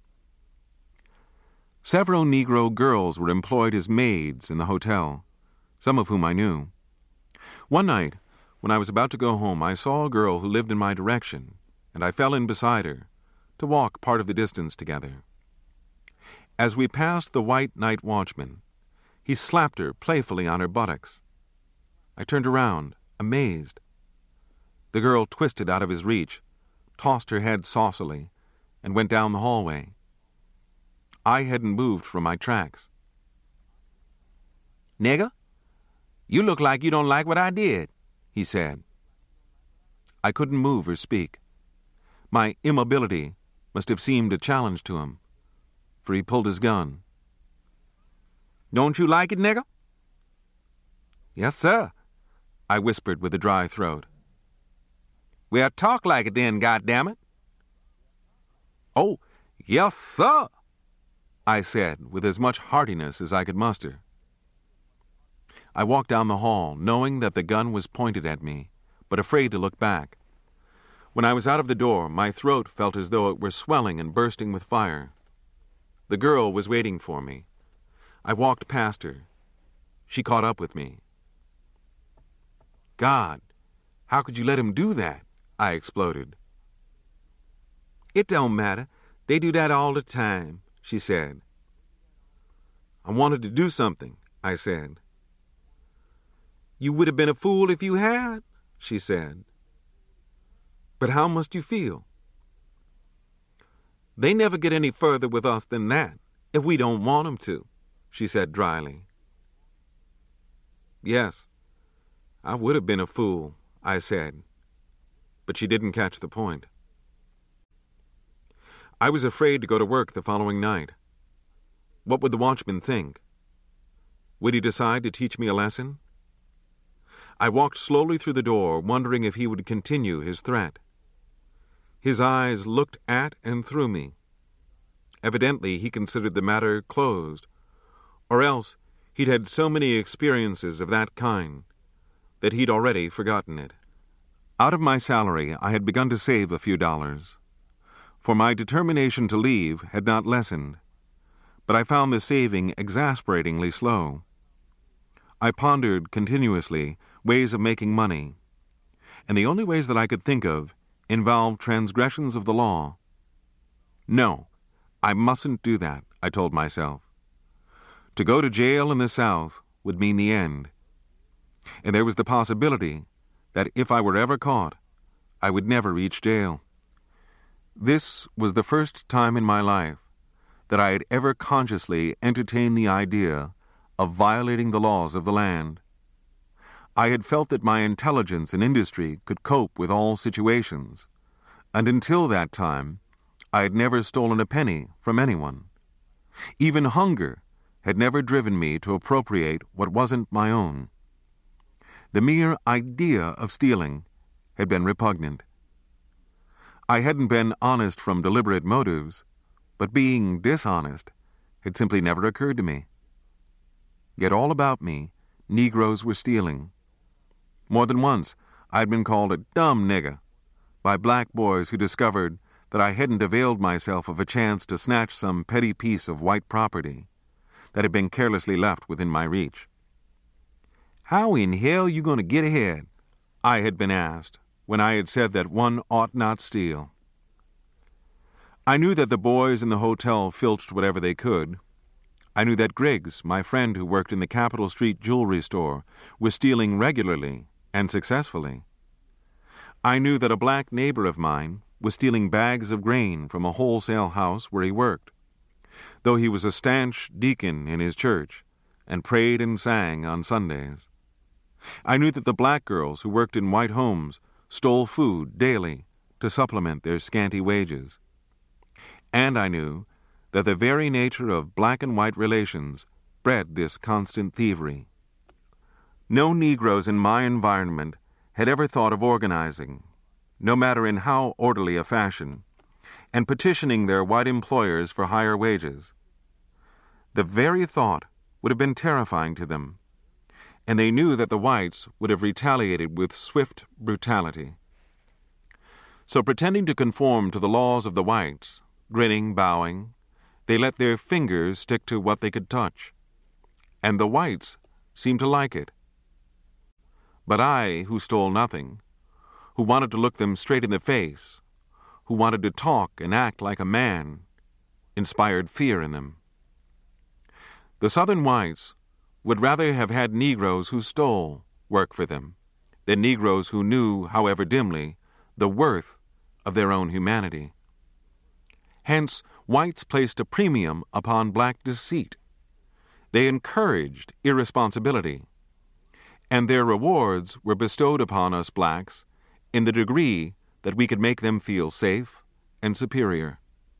Several Negro girls were employed as maids in the hotel, some of whom I knew. One night, when I was about to go home, I saw a girl who lived in my direction, and I fell in beside her to walk part of the distance together. As we passed the white night watchman, he slapped her playfully on her buttocks. I turned around, amazed. The girl twisted out of his reach, tossed her head saucily, and went down the hallway. I hadn't moved from my tracks. "Nigger, you look like you don't like what I did," he said. I couldn't move or speak. My immobility must have seemed a challenge to him, for he pulled his gun. "Don't you like it, nigger?" "Yes, sir," I whispered with a dry throat. "Well, talk like it then, goddammit." "Oh, yes, sir," I said with as much heartiness as I could muster. I walked down the hall, knowing that the gun was pointed at me, but afraid to look back. When I was out of the door, my throat felt as though it were swelling and bursting with fire. The girl was waiting for me. I walked past her. She caught up with me. "God, how could you let him do that?" I exploded. "It don't matter. They do that all the time," she said. "I wanted to do something," I said. "You would have been a fool if you had," she said. "But how must you feel?" "They never get any further with us than that, if we don't want them to," she said dryly. "Yes, I would have been a fool," I said, but she didn't catch the point. I was afraid to go to work the following night. What would the watchman think? Would he decide to teach me a lesson? I walked slowly through the door, wondering if he would continue his threat. His eyes looked at and through me. Evidently, he considered the matter closed, or else he'd had so many experiences of that kind that he'd already forgotten it. Out of my salary, I had begun to save a few dollars, for my determination to leave had not lessened, but I found the saving exasperatingly slow. I pondered continuously ways of making money, and the only ways that I could think of involved transgressions of the law. No, I mustn't do that, I told myself. To go to jail in the South would mean the end, and there was the possibility that if I were ever caught, I would never reach jail. This was the first time in my life that I had ever consciously entertained the idea of violating the laws of the land. I had felt that my intelligence and industry could cope with all situations, and until that time, I had never stolen a penny from anyone. Even hunger had never driven me to appropriate what wasn't my own. The mere idea of stealing had been repugnant. I hadn't been honest from deliberate motives, but being dishonest had simply never occurred to me. Yet all about me, Negroes were stealing. More than once, I had been called a dumb nigger by black boys who discovered that I hadn't availed myself of a chance to snatch some petty piece of white property that had been carelessly left within my reach. "How in hell you going to get ahead?" I had been asked when I had said that one ought not steal. I knew that the boys in the hotel filched whatever they could. I knew that Griggs, my friend who worked in the Capitol Street jewelry store, was stealing regularly and successfully. I knew that a black neighbor of mine was stealing bags of grain from a wholesale house where he worked, though he was a stanch deacon in his church and prayed and sang on Sundays. I knew that the black girls who worked in white homes stole food daily to supplement their scanty wages. And I knew that the very nature of black and white relations bred this constant thievery. No Negroes in my environment had ever thought of organizing, no matter in how orderly a fashion, and petitioning their white employers for higher wages. The very thought would have been terrifying to them, and they knew that the whites would have retaliated with swift brutality. So, pretending to conform to the laws of the whites, grinning, bowing, they let their fingers stick to what they could touch. And the whites seemed to like it. But I, who stole nothing, who wanted to look them straight in the face, who wanted to talk and act like a man, inspired fear in them. The Southern whites would rather have had Negroes who stole work for them than Negroes who knew, however dimly, the worth of their own humanity. Hence, whites placed a premium upon black deceit. They encouraged irresponsibility, and their rewards were bestowed upon us blacks in the degree that we could make them feel safe, and superior.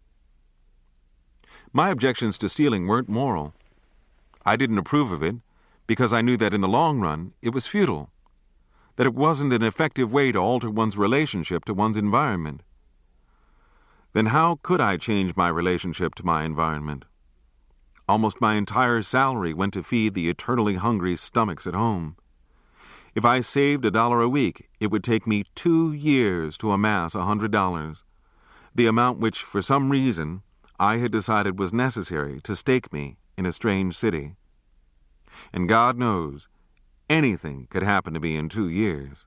My objections to stealing weren't moral. I didn't approve of it because I knew that in the long run it was futile, that it wasn't an effective way to alter one's relationship to one's environment. Then how could I change my relationship to my environment? Almost my entire salary went to feed the eternally hungry stomachs at home. If I saved $1 a week, it would take me 2 years to amass $100, the amount which, for some reason, I had decided was necessary to stake me in a strange city. And God knows, anything could happen to me in 2 years.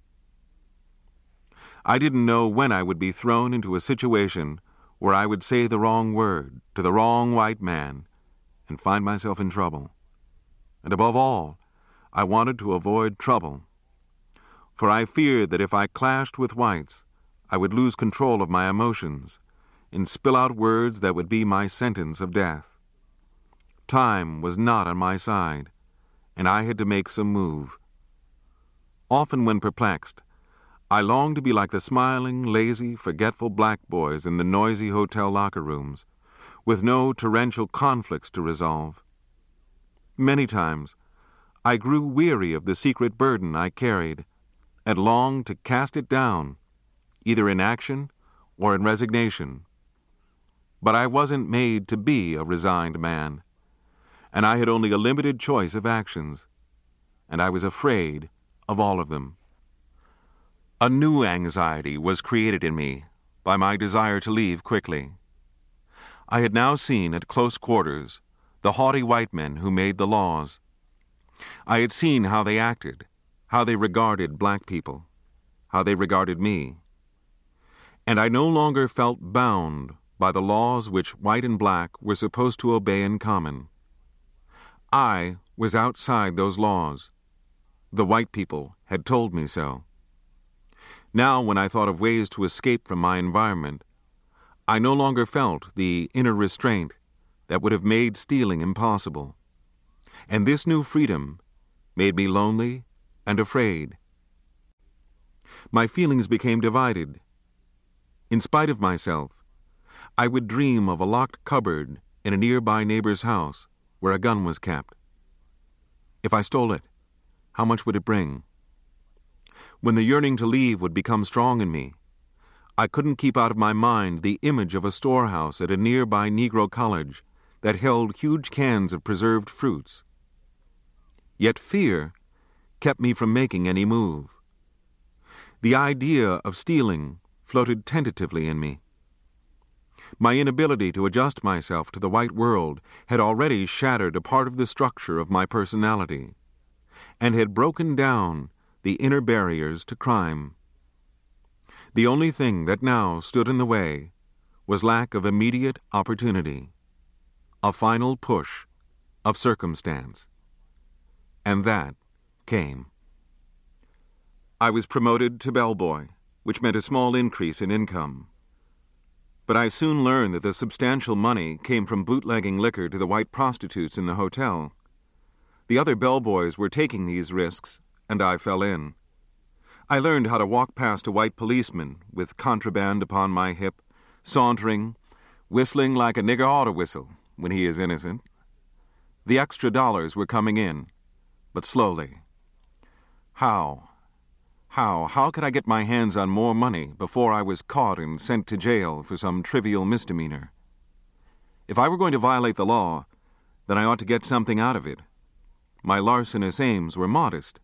I didn't know when I would be thrown into a situation where I would say the wrong word to the wrong white man and find myself in trouble. And above all, I wanted to avoid trouble, for I feared that if I clashed with whites, I would lose control of my emotions and spill out words that would be my sentence of death. Time was not on my side, and I had to make some move. Often when perplexed, I longed to be like the smiling, lazy, forgetful black boys in the noisy hotel locker rooms, with no torrential conflicts to resolve. Many times, I grew weary of the secret burden I carried and longed to cast it down, either in action or in resignation. But I wasn't made to be a resigned man, and I had only a limited choice of actions, and I was afraid of all of them. A new anxiety was created in me by my desire to leave quickly. I had now seen at close quarters the haughty white men who made the laws. I had seen how they acted, how they regarded black people, how they regarded me. And I no longer felt bound by the laws which white and black were supposed to obey in common. I was outside those laws. The white people had told me so. Now, when I thought of ways to escape from my environment, I no longer felt the inner restraint that would have made stealing impossible. And this new freedom made me lonely and afraid. My feelings became divided. In spite of myself, I would dream of a locked cupboard in a nearby neighbor's house where a gun was kept. If I stole it, how much would it bring? When the yearning to leave would become strong in me, I couldn't keep out of my mind the image of a storehouse at a nearby Negro college that held huge cans of preserved fruits. Yet fear kept me from making any move. The idea of stealing floated tentatively in me. My inability to adjust myself to the white world had already shattered a part of the structure of my personality and had broken down the inner barriers to crime. The only thing that now stood in the way was lack of immediate opportunity, a final push of circumstance. And that came. I was promoted to bellboy, which meant a small increase in income. But I soon learned that the substantial money came from bootlegging liquor to the white prostitutes in the hotel. The other bellboys were taking these risks, and I fell in. I learned how to walk past a white policeman with contraband upon my hip, sauntering, whistling like a nigger ought to whistle when he is innocent. The extra dollars were coming in, but slowly. How could I get my hands on more money before I was caught and sent to jail for some trivial misdemeanor? If I were going to violate the law, then I ought to get something out of it. My larcenous aims were modest.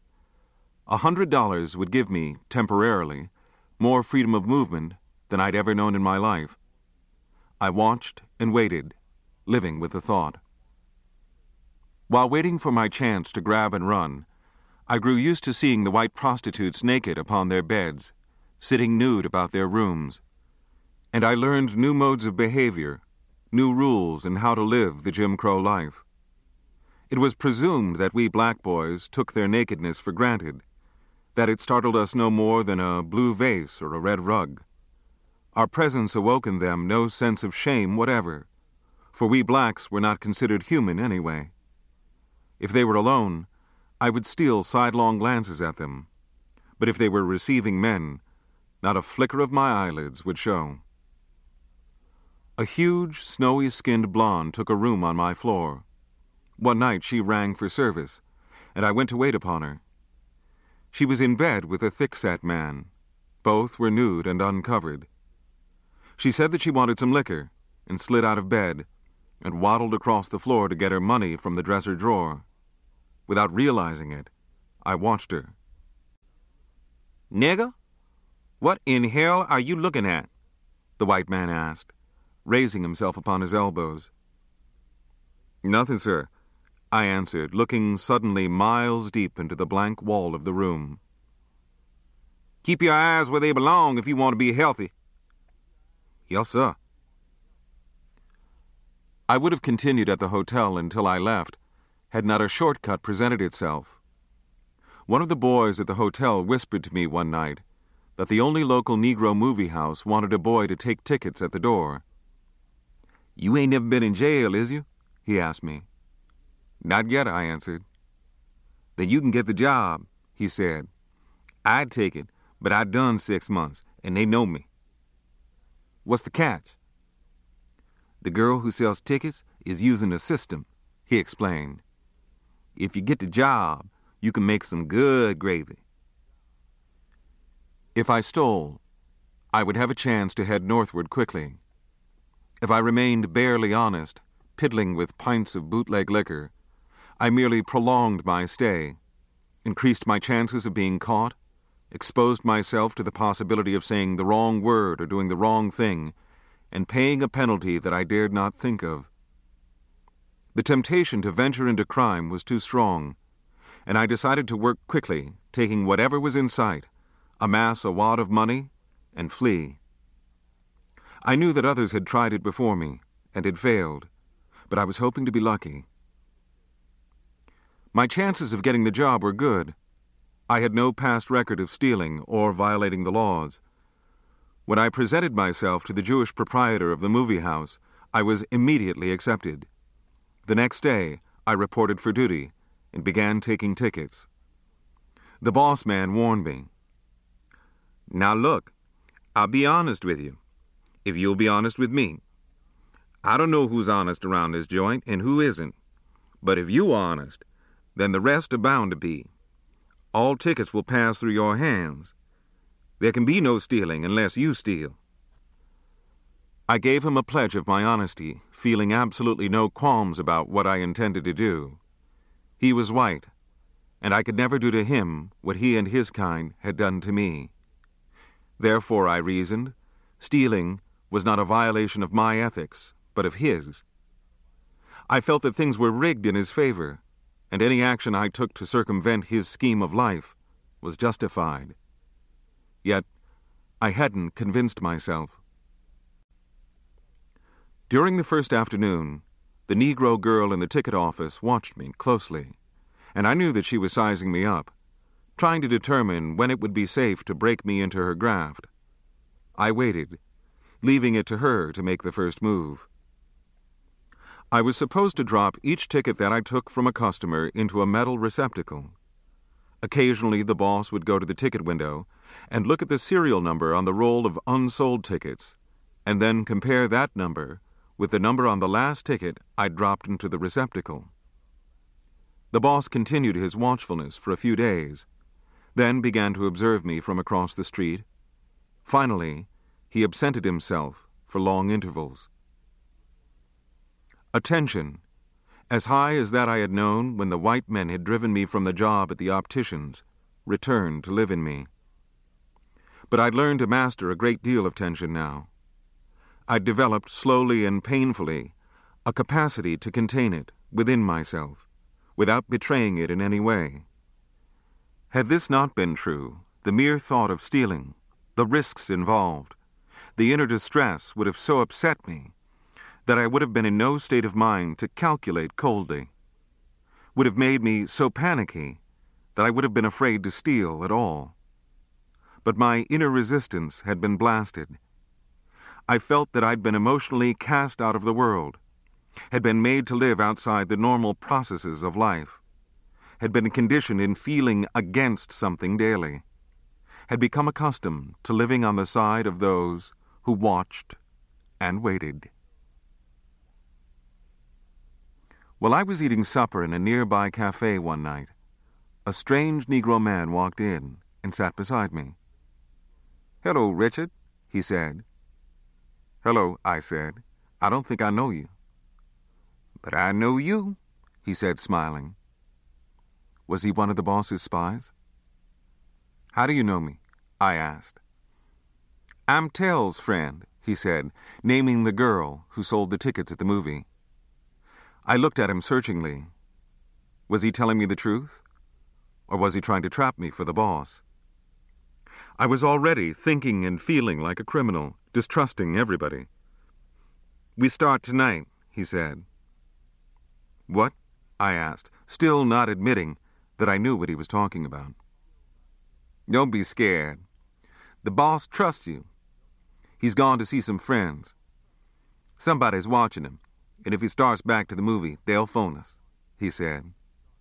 $100 would give me, temporarily, more freedom of movement than I'd ever known in my life. I watched and waited, living with the thought. While waiting for my chance to grab and run, I grew used to seeing the white prostitutes naked upon their beds, sitting nude about their rooms, and I learned new modes of behavior, new rules in how to live the Jim Crow life. It was presumed that we black boys took their nakedness for granted, that it startled us no more than a blue vase or a red rug. Our presence awoke in them no sense of shame whatever, for we blacks were not considered human anyway. If they were alone, I would steal sidelong glances at them, but if they were receiving men, not a flicker of my eyelids would show. A huge, snowy-skinned blonde took a room on my floor. One night she rang for service, and I went to wait upon her. She was in bed with a thick-set man. Both were nude and uncovered. She said that she wanted some liquor, and slid out of bed, and waddled across the floor to get her money from the dresser drawer. Without realizing it, I watched her. "Nigger, what in hell are you looking at?" the white man asked, raising himself upon his elbows. "Nothing, sir," I answered, looking suddenly miles deep into the blank wall of the room. "Keep your eyes where they belong if you want to be healthy." "Yes, sir." I would have continued at the hotel until I left, had not a shortcut presented itself. One of the boys at the hotel whispered to me one night that the only local Negro movie house wanted a boy to take tickets at the door. "You ain't never been in jail, is you?" he asked me. "Not yet," I answered. "Then you can get the job," he said. "I'd take it, but I done 6 months, and they know me." "What's the catch?" "The girl who sells tickets is using a system," he explained. "If you get the job, you can make some good gravy." If I stole, I would have a chance to head northward quickly. If I remained barely honest, piddling with pints of bootleg liquor, I merely prolonged my stay, increased my chances of being caught, exposed myself to the possibility of saying the wrong word or doing the wrong thing, and paying a penalty that I dared not think of. The temptation to venture into crime was too strong, and I decided to work quickly, taking whatever was in sight, amass a wad of money, and flee. I knew that others had tried it before me, and had failed, but I was hoping to be lucky. My chances of getting the job were good. I had no past record of stealing or violating the laws. When I presented myself to the Jewish proprietor of the movie house, I was immediately accepted. The next day, I reported for duty and began taking tickets. The boss man warned me. "Now look, I'll be honest with you, if you'll be honest with me. I don't know who's honest around this joint and who isn't, but if you are honest, then the rest are bound to be. All tickets will pass through your hands. There can be no stealing unless you steal." I gave him a pledge of my honesty, feeling absolutely no qualms about what I intended to do. He was white, and I could never do to him what he and his kind had done to me. Therefore, I reasoned, stealing was not a violation of my ethics, but of his. I felt that things were rigged in his favor, and any action I took to circumvent his scheme of life was justified. Yet, I hadn't convinced myself. During the first afternoon, the Negro girl in the ticket office watched me closely, and I knew that she was sizing me up, trying to determine when it would be safe to break me into her graft. I waited, leaving it to her to make the first move. I was supposed to drop each ticket that I took from a customer into a metal receptacle. Occasionally, the boss would go to the ticket window and look at the serial number on the roll of unsold tickets, and then compare that number with the number on the last ticket I dropped into the receptacle. The boss continued his watchfulness for a few days, then began to observe me from across the street. Finally, he absented himself for long intervals. Attention, as high as that I had known when the white men had driven me from the job at the optician's, returned to live in me. But I'd learned to master a great deal of tension now. I'd developed, slowly and painfully, a capacity to contain it within myself, without betraying it in any way. Had this not been true, the mere thought of stealing, the risks involved, the inner distress would have so upset me that I would have been in no state of mind to calculate coldly, would have made me so panicky that I would have been afraid to steal at all. But my inner resistance had been blasted. I felt that I'd been emotionally cast out of the world, had been made to live outside the normal processes of life, had been conditioned in feeling against something daily, had become accustomed to living on the side of those who watched and waited. While I was eating supper in a nearby cafe one night, a strange Negro man walked in and sat beside me. "Hello, Richard," he said. "Hello," I said. "I don't think I know you." "But I know you," he said, smiling. Was he one of the boss's spies? "How do you know me?" I asked. "I'm Tell's friend," he said, naming the girl who sold the tickets at the movie. I looked at him searchingly. Was he telling me the truth? Or was he trying to trap me for the boss? I was already thinking and feeling like a criminal, distrusting everybody. "We start tonight," he said. "What?" I asked, still not admitting that I knew what he was talking about. "Don't be scared. The boss trusts you. He's gone to see some friends. Somebody's watching him, and if he starts back to the movie, they'll phone us," he said.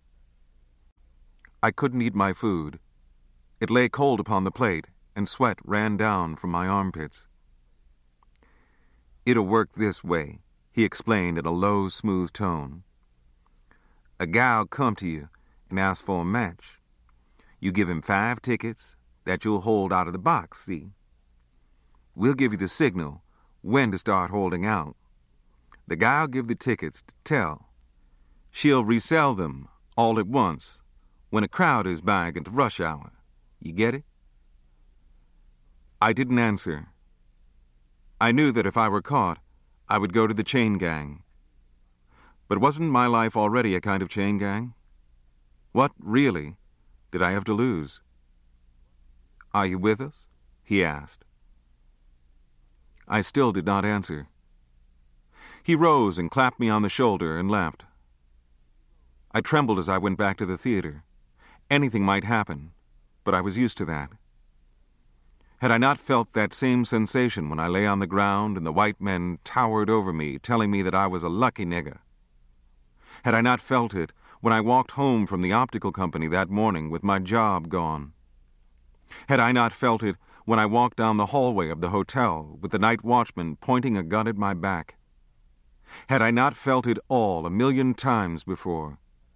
I couldn't eat my food. It lay cold upon the plate, and sweat ran down from my armpits. "It'll work this way," he explained in a low, smooth tone. "A guy'll come to you and ask for a match. You give him 5 tickets that you'll hold out of the box, see? We'll give you the signal when to start holding out. The guy'll give the tickets to Tell. She'll resell them all at once when a crowd is back at rush hour. You get it?" I didn't answer. I knew that if I were caught, I would go to the chain gang. But wasn't my life already a kind of chain gang? What, really, did I have to lose? "Are you with us?" he asked. I still did not answer. He rose and clapped me on the shoulder and left. I trembled as I went back to the theater. Anything might happen, but I was used to that. Had I not felt that same sensation when I lay on the ground and the white men towered over me, telling me that I was a lucky nigger? Had I not felt it when I walked home from the optical company that morning with my job gone? Had I not felt it when I walked down the hallway of the hotel with the night watchman pointing a gun at my back? Had I not felt it all 1,000,000 times before?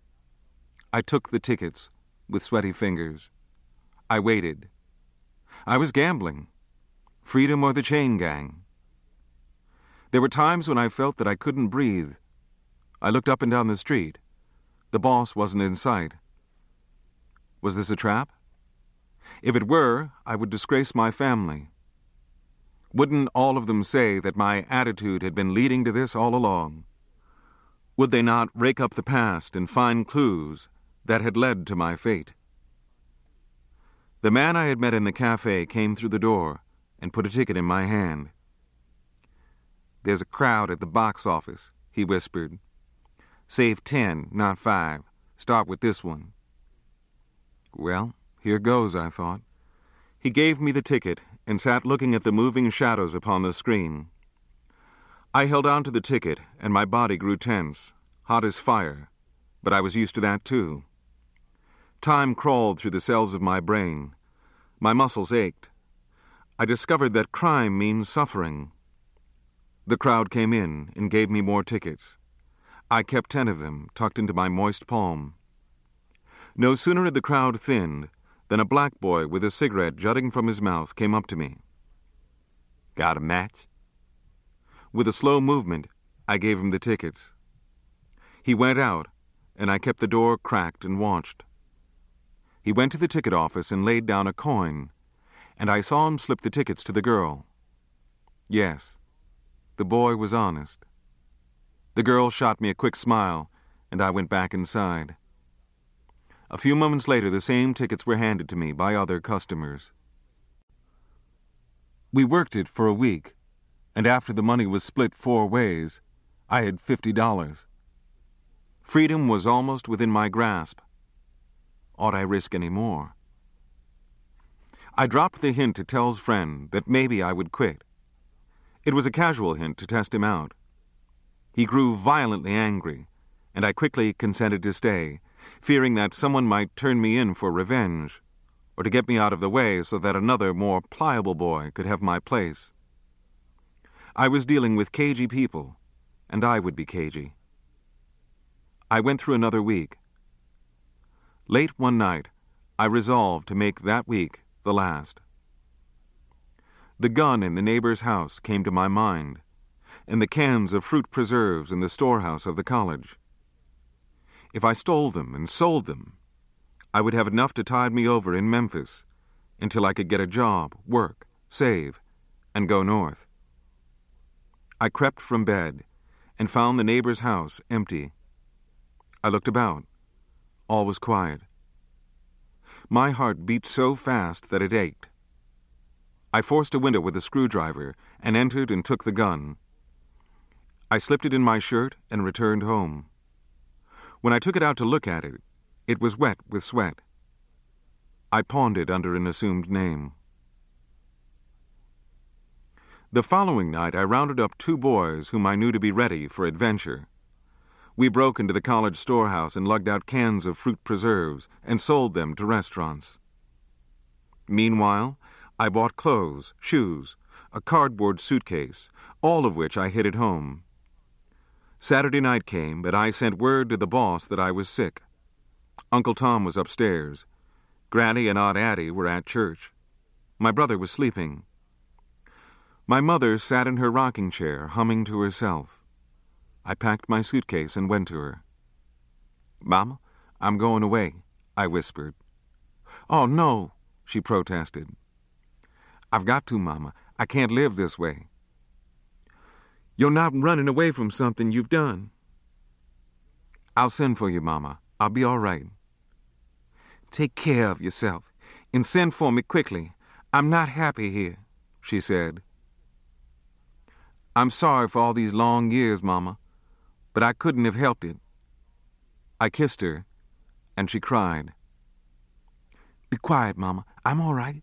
I took the tickets with sweaty fingers. I waited. I was gambling. Freedom or the chain gang? There were times when I felt that I couldn't breathe. I looked up and down the street. The boss wasn't in sight. Was this a trap? If it were, I would disgrace my family. Wouldn't all of them say that my attitude had been leading to this all along? Would they not rake up the past and find clues that had led to my fate? The man I had met in the cafe came through the door and put a ticket in my hand. "There's a crowd at the box office," he whispered. "Save 10, not 5. Start with this one." Well, here goes, I thought. He gave me the ticket and sat looking at the moving shadows upon the screen. I held on to the ticket, and my body grew tense, hot as fire, but I was used to that too. Time crawled through the cells of my brain. My muscles ached. I discovered that crime means suffering. The crowd came in and gave me more tickets. I kept 10 of them tucked into my moist palm. No sooner had the crowd thinned than a black boy with a cigarette jutting from his mouth came up to me. "Got a match?" With a slow movement, I gave him the tickets. He went out, and I kept the door cracked and watched. He went to the ticket office and laid down a coin, and I saw him slip the tickets to the girl. Yes, the boy was honest. The girl shot me a quick smile, and I went back inside. A few moments later, the same tickets were handed to me by other customers. We worked it for a week, and after the money was split 4 ways, I had $50. Freedom was almost within my grasp. Ought I risk any more? I dropped the hint to Tell's friend that maybe I would quit. It was a casual hint to test him out. He grew violently angry, and I quickly consented to stay, fearing that someone might turn me in for revenge, or to get me out of the way so that another, more pliable boy could have my place. I was dealing with cagey people, and I would be cagey. I went through another week. Late one night, I resolved to make that week the last. The gun in the neighbor's house came to my mind, and the cans of fruit preserves in the storehouse of the college. If I stole them and sold them, I would have enough to tide me over in Memphis until I could get a job, work, save, and go north. I crept from bed and found the neighbor's house empty. I looked about. All was quiet. My heart beat so fast that it ached. I forced a window with a screwdriver and entered and took the gun. I slipped it in my shirt and returned home. When I took it out to look at it, it was wet with sweat. I pawned it under an assumed name. The following night I rounded up 2 boys whom I knew to be ready for adventure. We broke into the college storehouse and lugged out cans of fruit preserves and sold them to restaurants. Meanwhile, I bought clothes, shoes, a cardboard suitcase, all of which I hid at home. Saturday night came, but I sent word to the boss that I was sick. Uncle Tom was upstairs. Granny and Aunt Addie were at church. My brother was sleeping. My mother sat in her rocking chair, humming to herself. I packed my suitcase and went to her. "Mama, I'm going away," I whispered. "Oh, no," she protested. "I've got to, Mama. I can't live this way." "You're not running away from something you've done." "I'll send for you, Mama. I'll be all right." "Take care of yourself and send for me quickly. I'm not happy here," she said. "I'm sorry for all these long years, Mama, but I couldn't have helped it." I kissed her, and she cried. "Be quiet, Mama. I'm all right."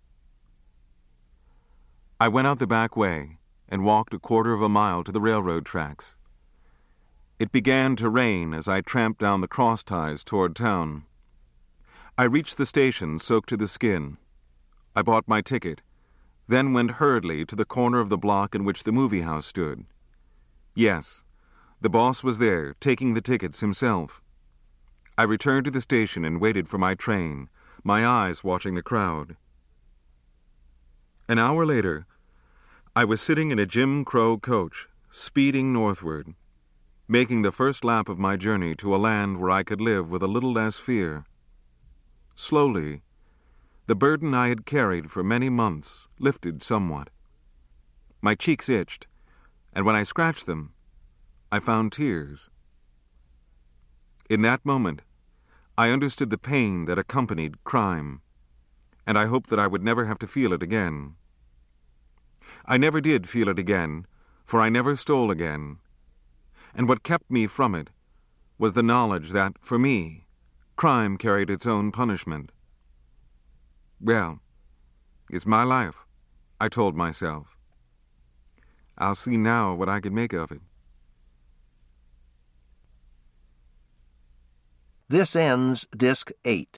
I went out the back way and walked 1/4 of a mile to the railroad tracks. It began to rain as I tramped down the cross ties toward town. I reached the station soaked to the skin. I bought my ticket, then went hurriedly to the corner of the block in which the movie house stood. Yes, the boss was there, taking the tickets himself. I returned to the station and waited for my train, my eyes watching the crowd. An hour later, I was sitting in a Jim Crow coach, speeding northward, making the first lap of my journey to a land where I could live with a little less fear. Slowly, the burden I had carried for many months lifted somewhat. My cheeks itched, and when I scratched them, I found tears. In that moment, I understood the pain that accompanied crime, and I hoped that I would never have to feel it again. I never did feel it again, for I never stole again, and what kept me from it was the knowledge that, for me, crime carried its own punishment. Well, it's my life, I told myself. I'll see now what I can make of it. This ends Disc 8.